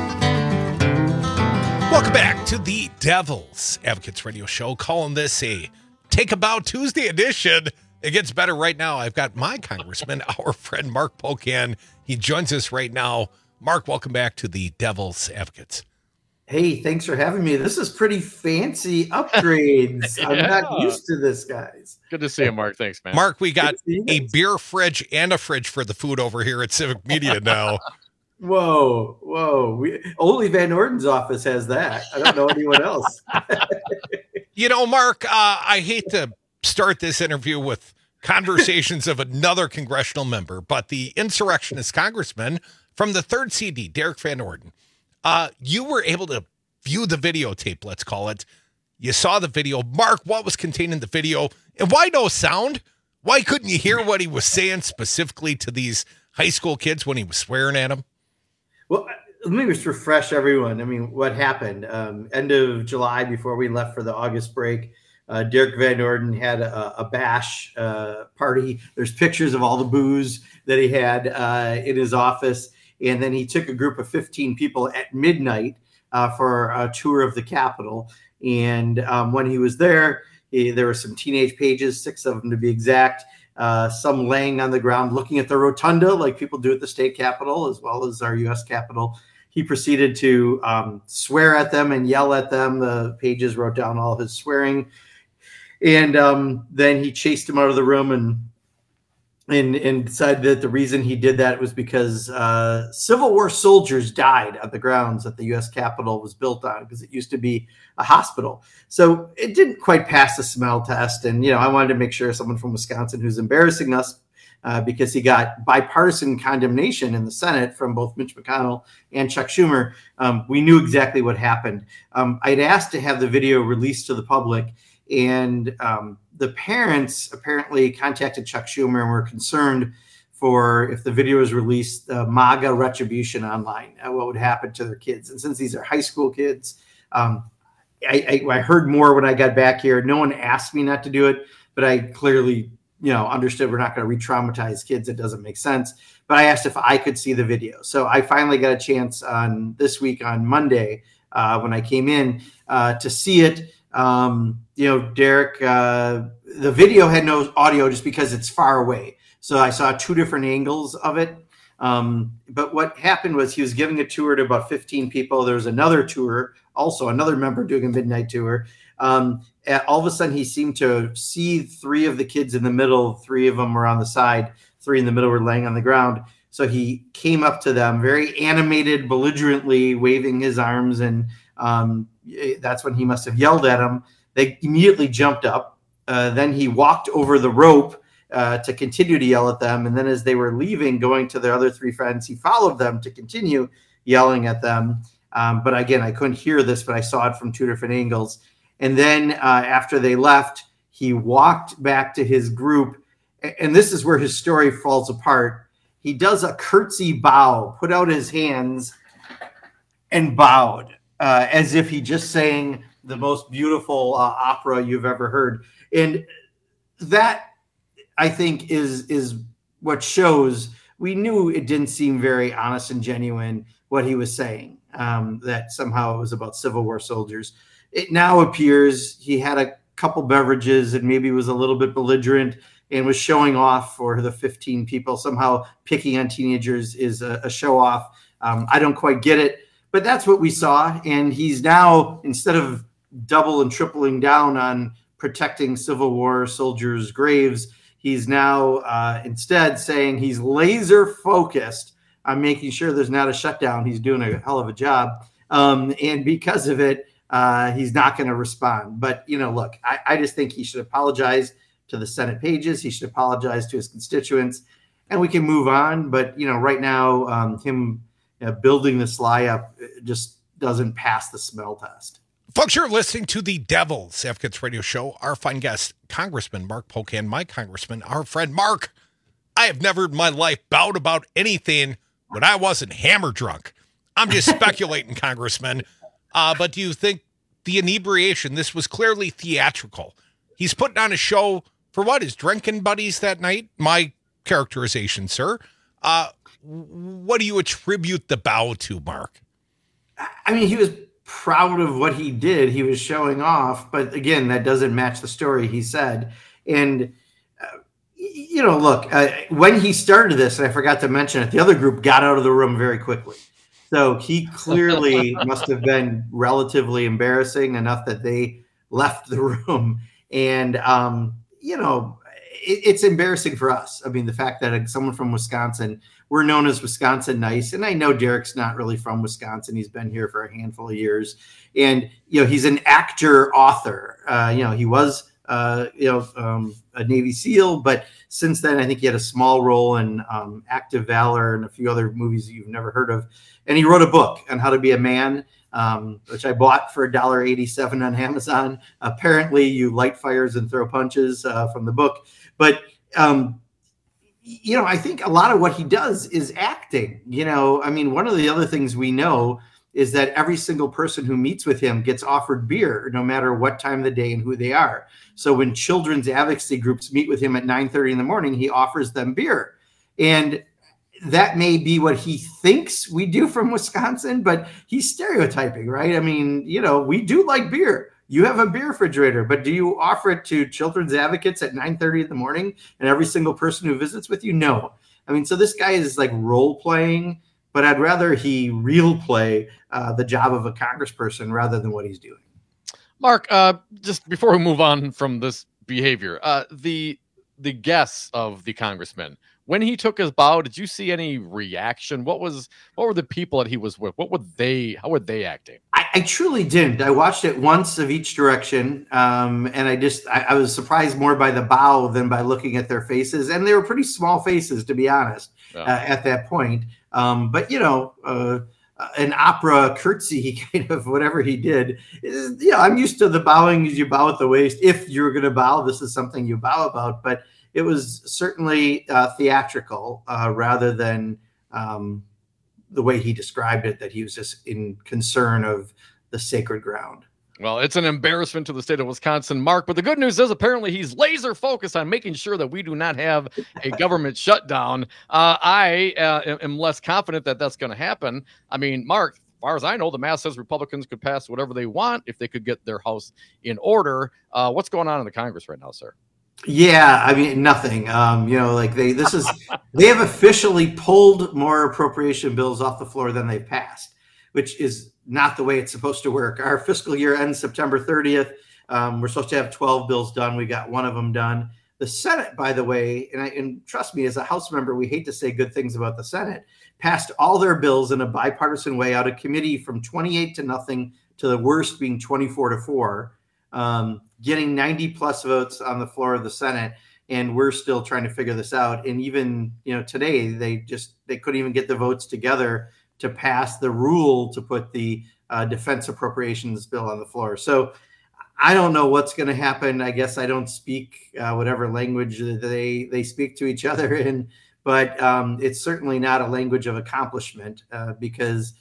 Welcome back to the Devil's Advocates radio show, calling this a Take a Bow Tuesday edition. It gets better right now. I've got my congressman, our friend Mark Pocan. He joins us right now. Mark, welcome back to the Devil's Advocates. Hey, thanks for having me. This is pretty fancy upgrades. Yeah. I'm not used to this, guys. Good to see you, Mark. Thanks, man. Mark, we got a beer fridge and a fridge for the food over here at Civic Media now. Whoa. Only Van Orden's office has that. I don't know anyone else. You know, Mark, I hate to start this interview with conversations of another congressional member, but the insurrectionist congressman from the 3rd CD, Derek Van Orden, you were able to view the videotape, let's call it. You saw the video. Mark, what was contained in the video? And why no sound? Why couldn't you hear what he was saying specifically to these high school kids when he was swearing at them? Well, let me just refresh everyone. I mean, what happened? End of July, before we left for the August break, Derek Van Orden had a bash party. There's pictures of all the booze that he had in his office. And then he took a group of 15 people at midnight for a tour of the Capitol. And when he was there, There were some teenage pages, 6 of them to be exact, some laying on the ground looking at the rotunda like people do at the state capitol as well as our U.S. Capitol. He proceeded to swear at them and yell at them. The pages wrote down all his swearing. And then he chased him out of the room and decided that the reason he did that was because Civil War soldiers died at the grounds that the U.S. Capitol was built on, because it used to be a hospital. So it didn't quite pass the smell test. And, I wanted to make sure someone from Wisconsin who's embarrassing us because he got bipartisan condemnation in the Senate from both Mitch McConnell and Chuck Schumer. We knew exactly what happened. I'd asked to have the video released to the public, and the parents apparently contacted Chuck Schumer and were concerned for, if the video is released, MAGA retribution online, what would happen to their kids. And since these are high school kids, I heard more when I got back here. No one asked me not to do it, but I clearly understood we're not going to re-traumatize kids. It doesn't make sense. But I asked if I could see the video. So I finally got a chance this week on Monday when I came in to see it. Derek, the video had no audio just because it's far away. So I saw 2 different angles of it. But what happened was he was giving a tour to about 15 people. There was another tour, also another member doing a midnight tour. All of a sudden, he seemed to see 3 of the kids in the middle. 3 of them were on the side. 3 in the middle were laying on the ground. So he came up to them, very animated, belligerently waving his arms. And that's when he must have yelled at them. They immediately jumped up. Then he walked over the rope to continue to yell at them. And then as they were leaving, going to their other 3 friends, he followed them to continue yelling at them. But again, I couldn't hear this, but I saw it from 2 different angles. And then after they left, he walked back to his group. And this is where his story falls apart. He does a curtsy bow, put out his hands and bowed as if he just sang the most beautiful opera you've ever heard. And that, I think, is what shows we knew it didn't seem very honest and genuine what he was saying, that somehow it was about Civil War soldiers. It now appears he had a couple beverages and maybe was a little bit belligerent and was showing off for the 15 people. Somehow picking on teenagers is a show off. I don't quite get it, but that's what we saw. And he's now, instead of double and tripling down on protecting Civil War soldiers' graves, he's now instead saying he's laser focused on making sure there's not a shutdown. He's doing a hell of a job. And because of it, he's not going to respond. But, look, I just think he should apologize to the Senate pages. He should apologize to his constituents, and we can move on. But, right now, him building this lie up just doesn't pass the smell test. Folks, you're listening to the Devil's Advocates Radio Show. Our fine guest, Congressman Mark Pocan, my congressman, our friend Mark. I have never in my life bowed about anything when I wasn't hammer drunk. I'm just speculating, Congressman. But do you think the inebriation, this was clearly theatrical? He's putting on a show for what, his drinking buddies that night? My characterization, sir. What do you attribute the bow to, Mark? I mean, he was proud of what he did. He was showing off. But again, that doesn't match the story he said. And, look, when he started this, and I forgot to mention it, the other group got out of the room very quickly. So he clearly must have been relatively embarrassing enough that they left the room. And, it's embarrassing for us. I mean, the fact that someone from Wisconsin, we're known as Wisconsin nice. And I know Derek's not really from Wisconsin. He's been here for a handful of years. And, he's an actor, author. He was, a Navy SEAL. But since then, I think he had a small role in Active Valor and a few other movies that you've never heard of. And he wrote a book on how to be a man, which I bought for $1.87 on Amazon. Apparently, you light fires and throw punches from the book. But, I think a lot of what he does is acting. One of the other things we know is that every single person who meets with him gets offered beer, no matter what time of the day and who they are. So when children's advocacy groups meet with him at 9:30 in the morning, he offers them beer. And that may be what he thinks we do from Wisconsin, but he's stereotyping, right? I mean, we do like beer. You have a beer refrigerator, but do you offer it to children's advocates at 9:30 in the morning and every single person who visits with you? No. I mean, so this guy is like role playing, but I'd rather he real play the job of a congressperson rather than what he's doing. Mark, just before we move on from this behavior, the guests of the congressman, when he took his bow, did you see any reaction? What were the people that he was with? How were they acting? I truly didn't. I watched it once of each direction. And I was surprised more by the bow than by looking at their faces. And they were pretty small faces, to be honest, at that point. But an opera curtsy kind of whatever he did. I'm used to the bowing as you bow at the waist. If you're going to bow, this is something you bow about. But it was certainly theatrical rather than the way he described it, that he was just in concern of the sacred ground. Well, it's an embarrassment to the state of Wisconsin, Mark. But the good news is apparently he's laser focused on making sure that we do not have a government shutdown. I am less confident that that's going to happen. I mean, Mark, as far as I know, the math says Republicans could pass whatever they want if they could get their house in order. What's going on in the Congress right now, sir? Yeah, I mean, nothing. They have officially pulled more appropriation bills off the floor than they've passed, which is not the way it's supposed to work. Our fiscal year ends September 30th. We're supposed to have 12 bills done. We got one of them done. The Senate, by the way, and trust me, as a House member, we hate to say good things about the Senate, passed all their bills in a bipartisan way out of committee from 28-0 to the worst being 24-4. Getting 90 plus votes on the floor of the Senate. And we're still trying to figure this out. And even, today they couldn't even get the votes together to pass the rule to put the defense appropriations bill on the floor. So I don't know what's going to happen. I guess I don't speak whatever language they speak to each other in, but it's certainly not a language of accomplishment because,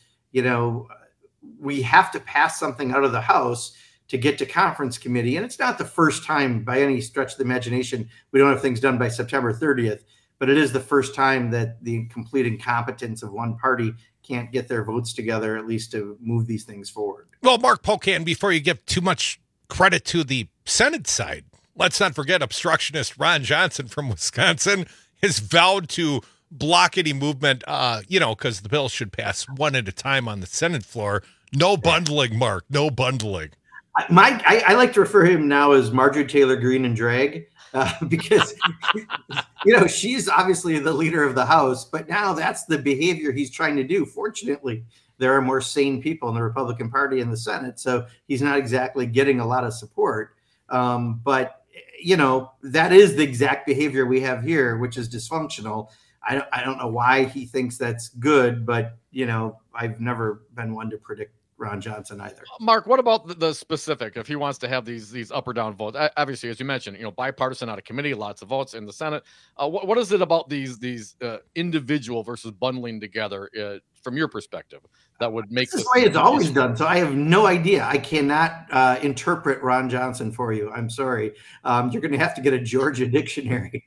we have to pass something out of the House to get to conference committee. And it's not the first time by any stretch of the imagination we don't have things done by September 30th, but it is the first time that the complete incompetence of one party can't get their votes together, at least to move these things forward. Well, Mark Pocan, before you give too much credit to the Senate side, let's not forget obstructionist Ron Johnson from Wisconsin has vowed to block any movement, because the bill should pass one at a time on the Senate floor. No bundling, Mark, no bundling. I like to refer to him now as Marjorie Taylor Greene in drag because, she's obviously the leader of the House, but now that's the behavior he's trying to do. Fortunately, there are more sane people in the Republican Party in the Senate, so he's not exactly getting a lot of support. But that is the exact behavior we have here, which is dysfunctional. I don't know why he thinks that's good, but, I've never been one to predict Ron Johnson either. Mark, what about the specific? If he wants to have these up or down votes, obviously, as you mentioned, bipartisan out of committee, lots of votes in the Senate. What is it about these individual versus bundling together from your perspective that would make this way it's always done? So I have no idea. I cannot interpret Ron Johnson for you. I'm sorry. You're going to have to get a Georgia dictionary.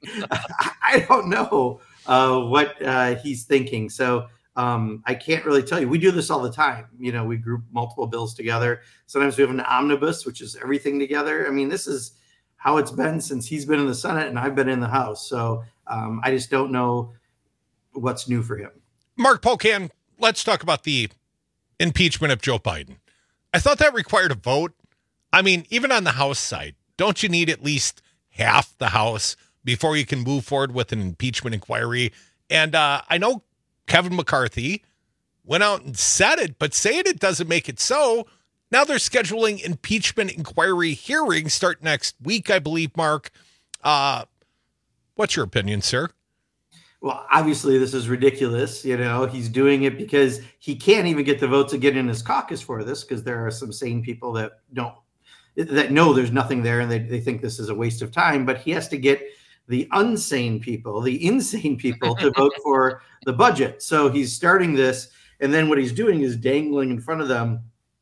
I don't know what he's thinking. So. I can't really tell you. We do this all the time. We group multiple bills together. Sometimes we have an omnibus, which is everything together. I mean, this is how it's been since he's been in the Senate and I've been in the House. So I just don't know what's new for him. Mark Pocan, let's talk about the impeachment of Joe Biden. I thought that required a vote. I mean, even on the House side, don't you need at least half the House before you can move forward with an impeachment inquiry? And I know Kevin McCarthy went out and said it, but saying it doesn't make it so. Now they're scheduling impeachment inquiry hearings start next week, I believe, Mark. What's your opinion, sir? Well, obviously this is ridiculous. He's doing it because he can't even get the votes to get in his caucus for this because there are some sane people that know there's nothing there and they think this is a waste of time, but he has to get the insane people to vote for the budget. So he's starting this. And then what he's doing is dangling in front of them.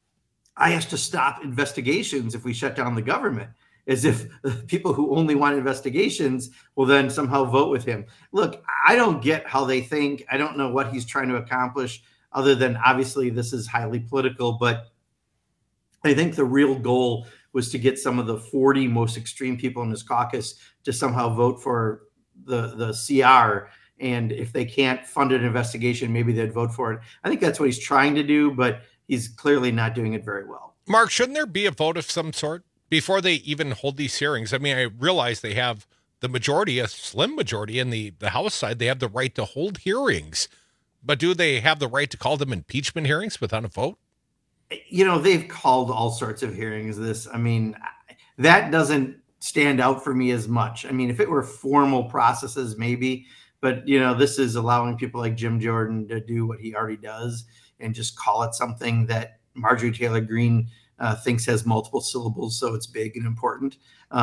I have to stop investigations if we shut down the government, as if the people who only want investigations will then somehow vote with him. Look, I don't get how they think. I don't know what he's trying to accomplish other than obviously this is highly political, but I think the real goal was to get some of the 40 most extreme people in his caucus to somehow vote for the CR. And if they can't fund an investigation, maybe they'd vote for it. I think that's what he's trying to do, but he's clearly not doing it very well. Mark, shouldn't there be a vote of some sort before they even hold these hearings? I mean, I realize they have the majority, a slim majority in the House side. They have the right to hold hearings, but do they have the right to call them impeachment hearings without a vote? You know, they've called all sorts of hearings this. I mean, that doesn't stand out for me as much. I mean, if it were formal processes, maybe, but you know, this is allowing people like Jim Jordan to do what he already does and just call it something that Marjorie Taylor Greene thinks has multiple syllables, so it's big and important.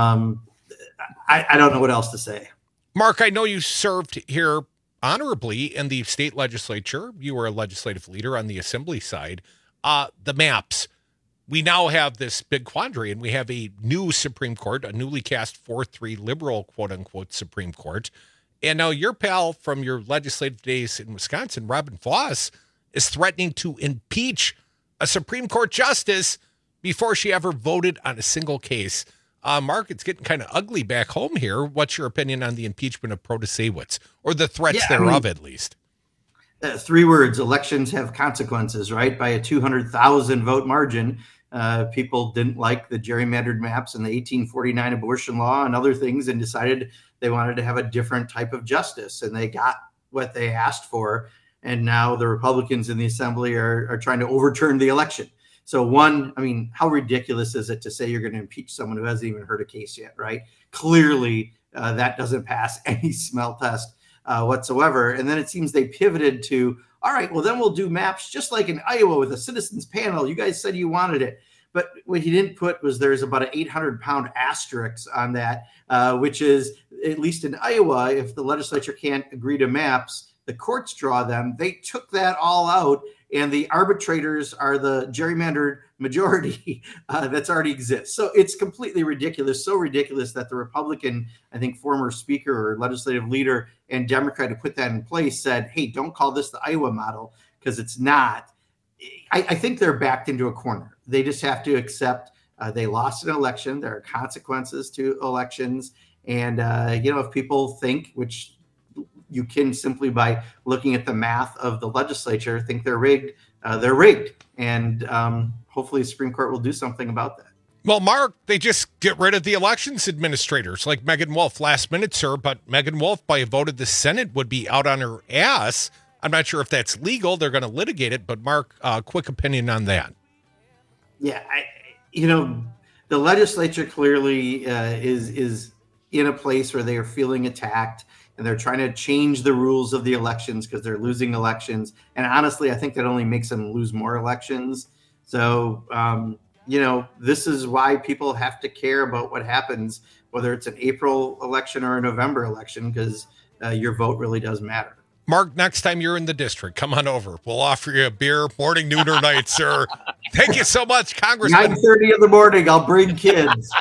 I don't know what else to say. Mark, I know you served here honorably in the state legislature. You were a legislative leader on the assembly side. The maps. We now have this big quandary, and we have a new Supreme Court, a newly cast 4-3 liberal, quote-unquote, Supreme Court. And now your pal from your legislative days in Wisconsin, Robin Vos, is threatening to impeach a Supreme Court justice before she ever voted on a single case. Mark, it's getting kind of ugly back home here. What's your opinion on the impeachment of Protasewicz, or the threats thereof, at least? 3 words: elections have consequences, right? By a 200,000 vote margin, people didn't like the gerrymandered maps and the 1849 abortion law and other things, and decided they wanted to have a different type of justice, and they got what they asked for. And now the Republicans in the assembly are trying to overturn the election. So one, I mean, how ridiculous is it to say you're going to impeach someone who hasn't even heard a case yet, right? Clearly, that doesn't pass any smell test whatsoever. And then it seems they pivoted to, all right, well, then we'll do maps just like in Iowa with a citizens panel. You guys said you wanted it. But what he didn't put was there's about an 800-pound asterisk on that, which is, at least in Iowa, if the legislature can't agree to maps, the courts draw them. They took that all out, and the arbitrators are the gerrymandered majority that's already exists. So it's completely ridiculous, so ridiculous that the Republican, I think, former speaker or legislative leader and Democrat who put that in place said, hey, don't call this the Iowa model, because it's not. I think they're backed into a corner. They just have to accept they lost an election. There are consequences to elections. And, you know, if people think, which you can simply by looking at the math of the legislature, think they're rigged. They're rigged. And hopefully the Supreme Court will do something about that. Well, Mark, they just get rid of the elections administrators like Megan Wolf. Last minute, sir, but Megan Wolf, by a vote of the Senate, would be out on her ass. I'm not sure if that's legal. They're going to litigate it. But Mark, quick opinion on that. Yeah, you know, the legislature clearly is in a place where they are feeling attacked. And they're trying to change the rules of the elections because they're losing elections. And honestly, I think that only makes them lose more elections. So, you know, this is why people have to care about what happens, whether it's an April election or a November election, because your vote really does matter. Mark, next time you're in the district, come on over. We'll offer you a beer, morning, noon, or night, sir. Thank you so much, Congressman. 9:30 in the morning, I'll bring kids.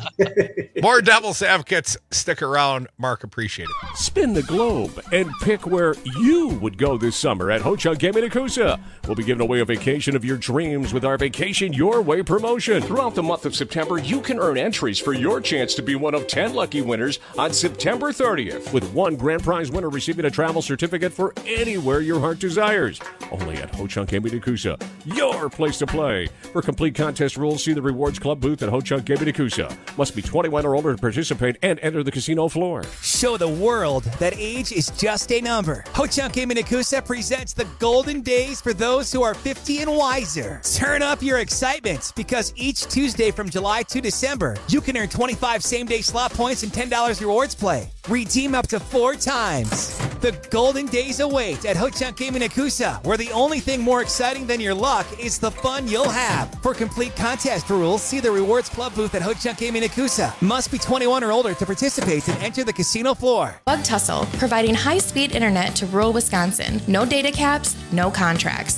More Devil's Advocates. Stick around. Mark, appreciate it. Spin the globe and pick where you would go this summer at Ho-Chunk Gaming Nakusa. We'll be giving away a vacation of your dreams with our Vacation Your Way promotion. Throughout the month of September, you can earn entries for your chance to be one of 10 lucky winners on September 30th, with one grand prize winner receiving a travel certificate for anywhere your heart desires. Only at Ho-Chunk Gaming Nakusa, your place to play. For complete contest rules, see the Rewards Club booth at Ho-Chunk Gaming Nakusa. Must be 21 or older to participate and enter the casino floor. Show the world that age is just a number. Ho-Chunk Gaming Nakusa presents the golden days for those who are 50 and wiser. Turn up your excitement, because each Tuesday from July to December, you can earn 25 same-day slot points and $10 rewards play. Redeem up to 4 times. The golden days await at Ho-Chunk Gaming Nakusa, where the only thing more exciting than your luck is the fun you'll have. For complete contest rules, see the Rewards Club booth at Ho-Chunk Gaming Nakusa. Must be 21 or older to participate and enter the casino floor. Bug Tussle, providing high-speed internet to rural Wisconsin. No data caps, no contracts.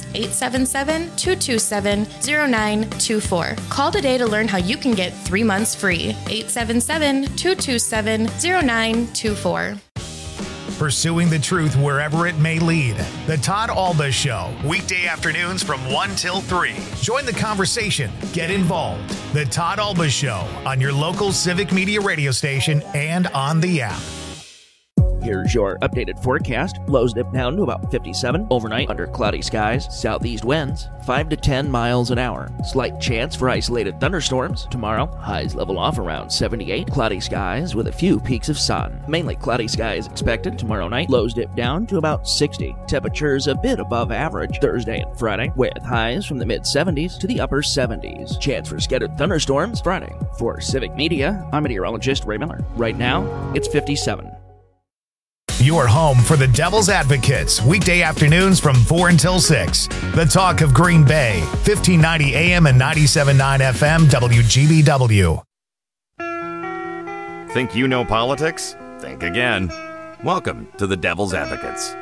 877-227-0924. Call today to learn how you can get 3 months free. 877-227-0924. pursuing the truth wherever it may lead. The Todd Alba Show, weekday afternoons from 1 till 3. Join the conversation. Get involved. The Todd Alba Show on your local Civic Media radio station and on the app. Here's your updated forecast. Lows dip down to about 57. Overnight, under cloudy skies. Southeast winds, 5 to 10 miles an hour. Slight chance for isolated thunderstorms. Tomorrow, highs level off around 78. Cloudy skies with a few peaks of sun. Mainly cloudy skies expected tomorrow night. Lows dip down to about 60. Temperatures a bit above average Thursday and Friday, with highs from the mid-70s to the upper 70s. Chance for scattered thunderstorms Friday. For Civic Media, I'm meteorologist Ray Miller. Right now, it's 57. Your home for the Devil's Advocates, weekday afternoons from 4 until 6. The talk of Green Bay, 1590 AM and 97.9 FM, WGBW. Think you know politics? Think again. Welcome to the Devil's Advocates.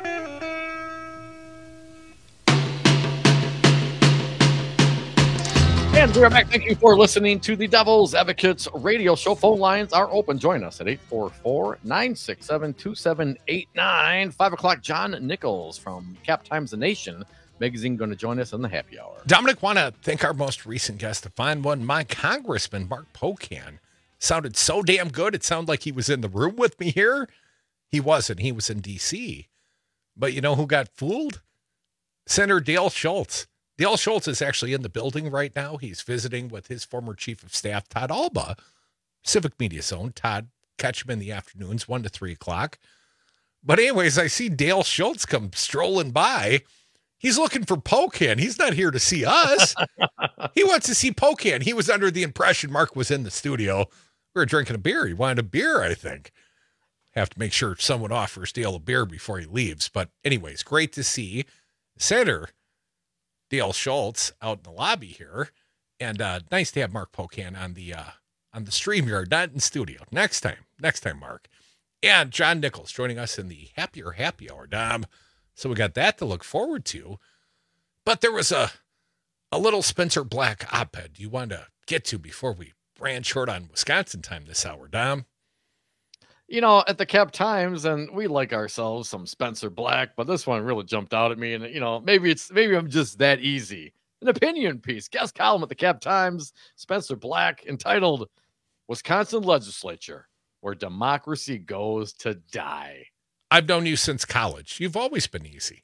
And we're back. Thank you for listening to the Devil's Advocates radio show. Phone lines are open. Join us at 844-967-2789. 5 o'clock, John Nichols from Cap Times The Nation magazine going to join us in the happy hour. Dominic, want to thank our most recent guest to find one. My Congressman, Mark Pocan, sounded so damn good. It sounded like he was in the room with me here. He wasn't. He was in D.C. But you know who got fooled? Senator Dale Schultz. Dale Schultz is actually in the building right now. He's visiting with his former chief of staff, Todd Alba, Civic Media Zone. Todd, catch him in the afternoons, 1 to 3 o'clock. But anyways, I see Dale Schultz come strolling by. He's looking for Pocan. He's not here to see us. He wants to see Pocan. He was under the impression Mark was in the studio. We were drinking a beer. He wanted a beer, I think. Have to make sure someone offers Dale a beer before he leaves. But anyways, great to see Senator Dale Schultz out in the lobby here, and nice to have Mark Pocan on the StreamYard, not in studio. Next time, Mark. And John Nichols joining us in the happier happy hour, Dom. So we got that to look forward to. But there was a little Spencer Black op-ed you want to get to before we ran short on Wisconsin time this hour, Dom. You know, at the Cap Times, and we like ourselves some Spencer Black, but this one really jumped out at me. And, you know, maybe I'm just that easy. An opinion piece, guest column at the Cap Times, Spencer Black, entitled Wisconsin Legislature, Where Democracy Goes to Die. I've known you since college. You've always been easy.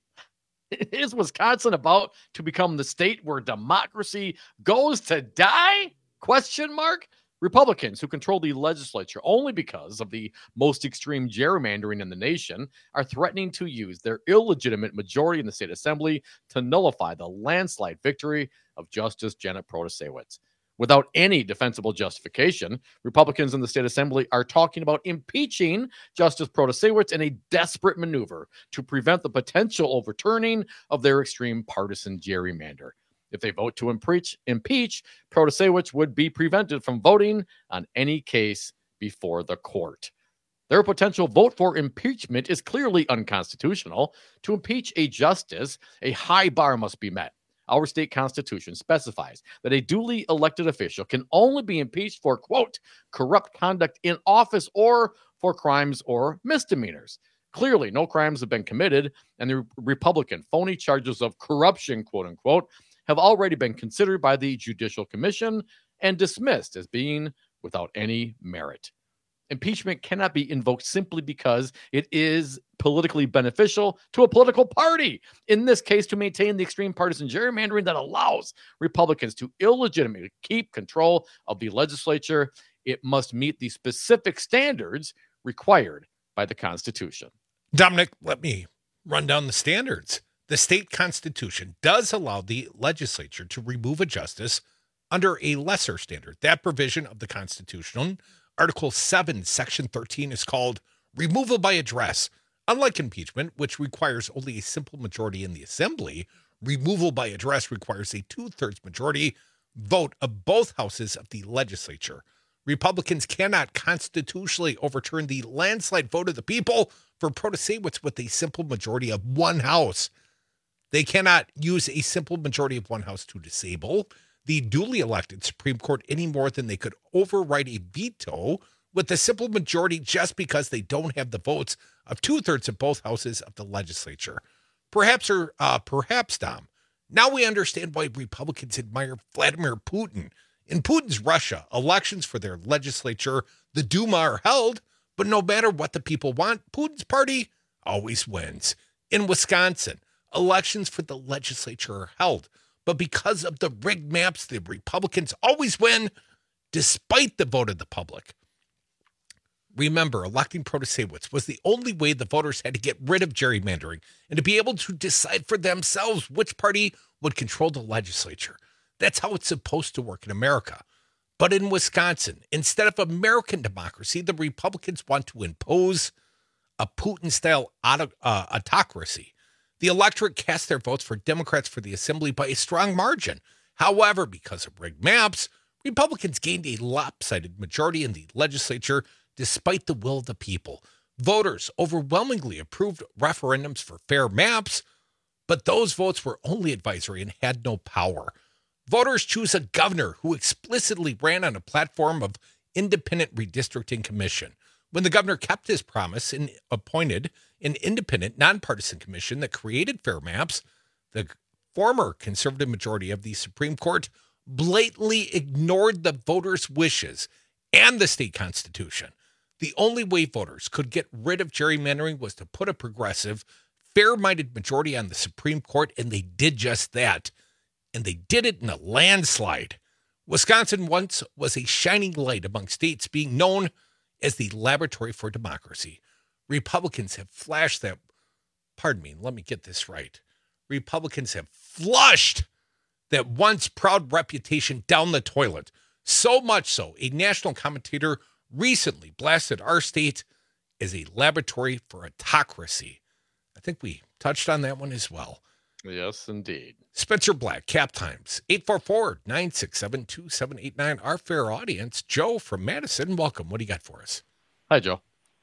Is Wisconsin about to become the state where democracy goes to die? Question mark. Republicans who control the legislature only because of the most extreme gerrymandering in the nation are threatening to use their illegitimate majority in the state assembly to nullify the landslide victory of Justice Janet Protasewicz. Without any defensible justification, Republicans in the state assembly are talking about impeaching Justice Protasewicz in a desperate maneuver to prevent the potential overturning of their extreme partisan gerrymander. If they vote to impeach, Protasewicz would be prevented from voting on any case before the court. Their potential vote for impeachment is clearly unconstitutional. To impeach a justice, a high bar must be met. Our state constitution specifies that a duly elected official can only be impeached for, quote, corrupt conduct in office or for crimes or misdemeanors. Clearly, no crimes have been committed, and the Republican phony charges of corruption, quote unquote, have already been considered by the Judicial Commission and dismissed as being without any merit. Impeachment cannot be invoked simply because it is politically beneficial to a political party. In this case, to maintain the extreme partisan gerrymandering that allows Republicans to illegitimately keep control of the legislature, it must meet the specific standards required by the Constitution. Dominic, let me run down the standards. The state constitution does allow the legislature to remove a justice under a lesser standard. That provision of the Constitution, Article 7, Section 13, is called removal by address. Unlike impeachment, which requires only a simple majority in the assembly, removal by address requires a 2/3 majority vote of both houses of the legislature. Republicans cannot constitutionally overturn the landslide vote of the people for Protasewicz with a simple majority of one house. They cannot use a simple majority of one house to disable the duly elected Supreme Court any more than they could override a veto with the simple majority just because they don't have the votes of 2/3 of both houses of the legislature. Perhaps, Dom, now we understand why Republicans admire Vladimir Putin. In Putin's Russia, elections for their legislature, the Duma, are held, but no matter what the people want, Putin's party always wins. In Wisconsin, elections for the legislature are held, but because of the rigged maps, the Republicans always win, despite the vote of the public. Remember, electing Protasewicz was the only way the voters had to get rid of gerrymandering and to be able to decide for themselves which party would control the legislature. That's how it's supposed to work in America. But in Wisconsin, instead of American democracy, the Republicans want to impose a Putin-style autocracy. The electorate cast their votes for Democrats for the assembly by a strong margin. However, because of rigged maps, Republicans gained a lopsided majority in the legislature despite the will of the people. Voters overwhelmingly approved referendums for fair maps, but those votes were only advisory and had no power. Voters choose a governor who explicitly ran on a platform of independent redistricting commission. When the governor kept his promise and appointed an independent, nonpartisan commission that created fair maps, the former conservative majority of the Supreme Court blatantly ignored the voters' wishes and the state constitution. The only way voters could get rid of gerrymandering was to put a progressive, fair-minded majority on the Supreme Court, and they did just that. And they did it in a landslide. Wisconsin once was a shining light among states, being known as the laboratory for democracy. Republicans have flushed that, let me get this right. Republicans have flushed that once proud reputation down the toilet. So much so, a national commentator recently blasted our state as a laboratory for autocracy. I think we touched on that one as well. Yes, indeed. Spencer Black, Cap Times, 844-967-2789. Our fair audience, Joe from Madison. Welcome. What do you got for us? Hi, Joe.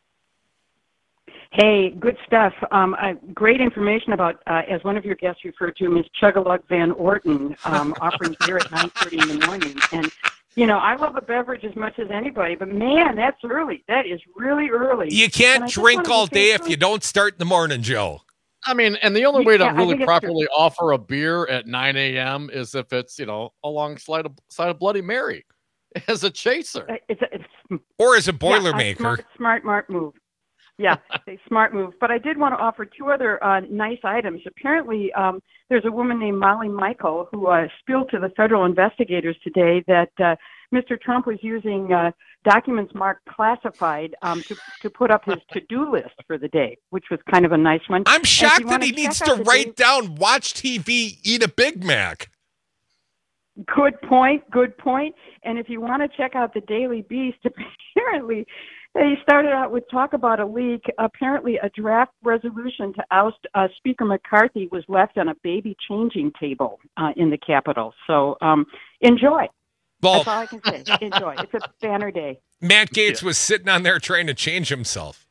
Hey, good stuff. Great information about, as one of your guests referred to, Ms. Chug-a-Lug Van Orton offering beer at 9:30 in the morning. And, you know, I love a beverage as much as anybody, but, man, that's early. That is really early. You can't drink all day if you don't start in the morning, Joe. I mean, and the only way to really properly offer a beer at 9 a.m. is if it's, alongside of Bloody Mary as a chaser. Or as a Boilermaker. Smart move. Yeah, a smart move. But I did want to offer two other nice items. Apparently, there's a woman named Molly Michael who spilled to the federal investigators today that Mr. Trump was using documents marked classified to put up his to-do list for the day, which was kind of a nice one. I'm shocked that he needs to write down, watch TV, eat a Big Mac. Good point. And if you want to check out the Daily Beast, apparently they started out with talk about a leak. Apparently a draft resolution to oust Speaker McCarthy was left on a baby changing table in the Capitol. So enjoy. Well, that's all I can say. Enjoy. It's a banner day. Matt Gaetz was sitting on there trying to change himself.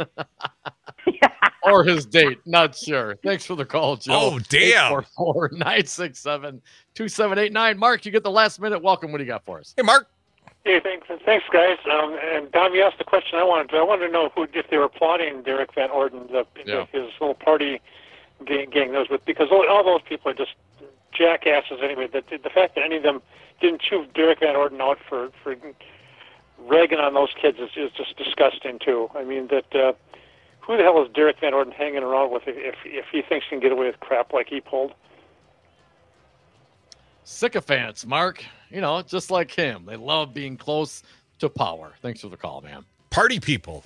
Or his date. Not sure. Thanks for the call, Joe. Oh, damn. 844-967-2789. Mark, you get the last minute. Welcome. What do you got for us? Hey, Mark. Hey, thanks, guys. And Dom, you asked the question I wanted to know if they were applauding Derek Van Orden, his little party gang those with, because all those people are just jackasses anyway. The fact that any of them didn't chew Derek Van Orden out for ragging on those kids is just disgusting too. I mean, who the hell is Derek Van Orden hanging around with if he thinks he can get away with crap like he pulled? Sycophants, Mark. Just like him. They love being close to power. Thanks for the call, man. Party people.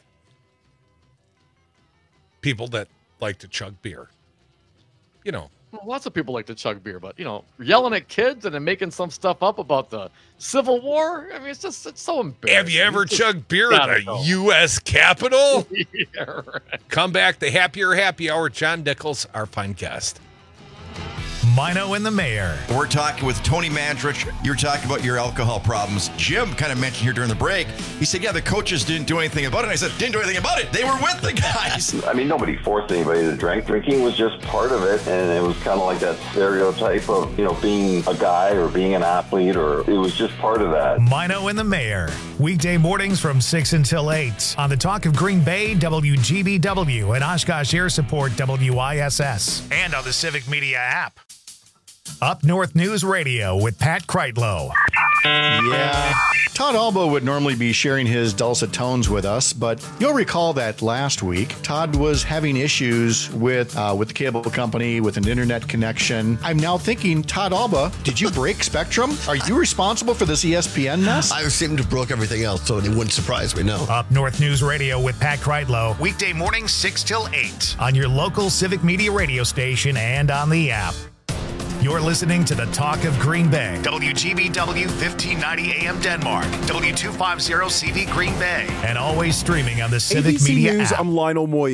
People that like to chug beer. Lots of people like to chug beer, but, yelling at kids and then making some stuff up about the Civil War. I mean, it's so embarrassing. Have you ever chugged beer at the U.S. Capitol? Yeah, right. Come back, the Happier Happy Hour. John Nichols, our fine guest. Mino and the Mayor. We're talking with Tony Mandrich. You're talking about your alcohol problems. Jim kind of mentioned here during the break. He said, yeah, the coaches didn't do anything about it. And I said, didn't do anything about it. They were with the guys. I mean, nobody forced anybody to drink. Drinking was just part of it. And it was kind of like that stereotype of, being a guy or being an athlete, or it was just part of that. Mino and the Mayor. Weekday mornings from 6 until 8 on the Talk of Green Bay, WGBW, and Oshkosh Air Support, WISS, and on the Civic Media app. Up North News Radio with Pat Kreitlow. Yeah. Todd Alba would normally be sharing his dulcet tones with us, but you'll recall that last week, Todd was having issues with the cable company, with an internet connection. I'm now thinking, Todd Alba, did you break Spectrum? Are you responsible for this ESPN mess? I seem to have broke everything else, so it wouldn't surprise me, no. Up North News Radio with Pat Kreitlow. Weekday mornings 6 till 8 on your local Civic Media radio station and on the app. You're listening to the Talk of Green Bay. WGBW 1590 AM Denmark. W250 CV Green Bay. And always streaming on the Civic ABC Media News, app. I'm Lionel Moyer.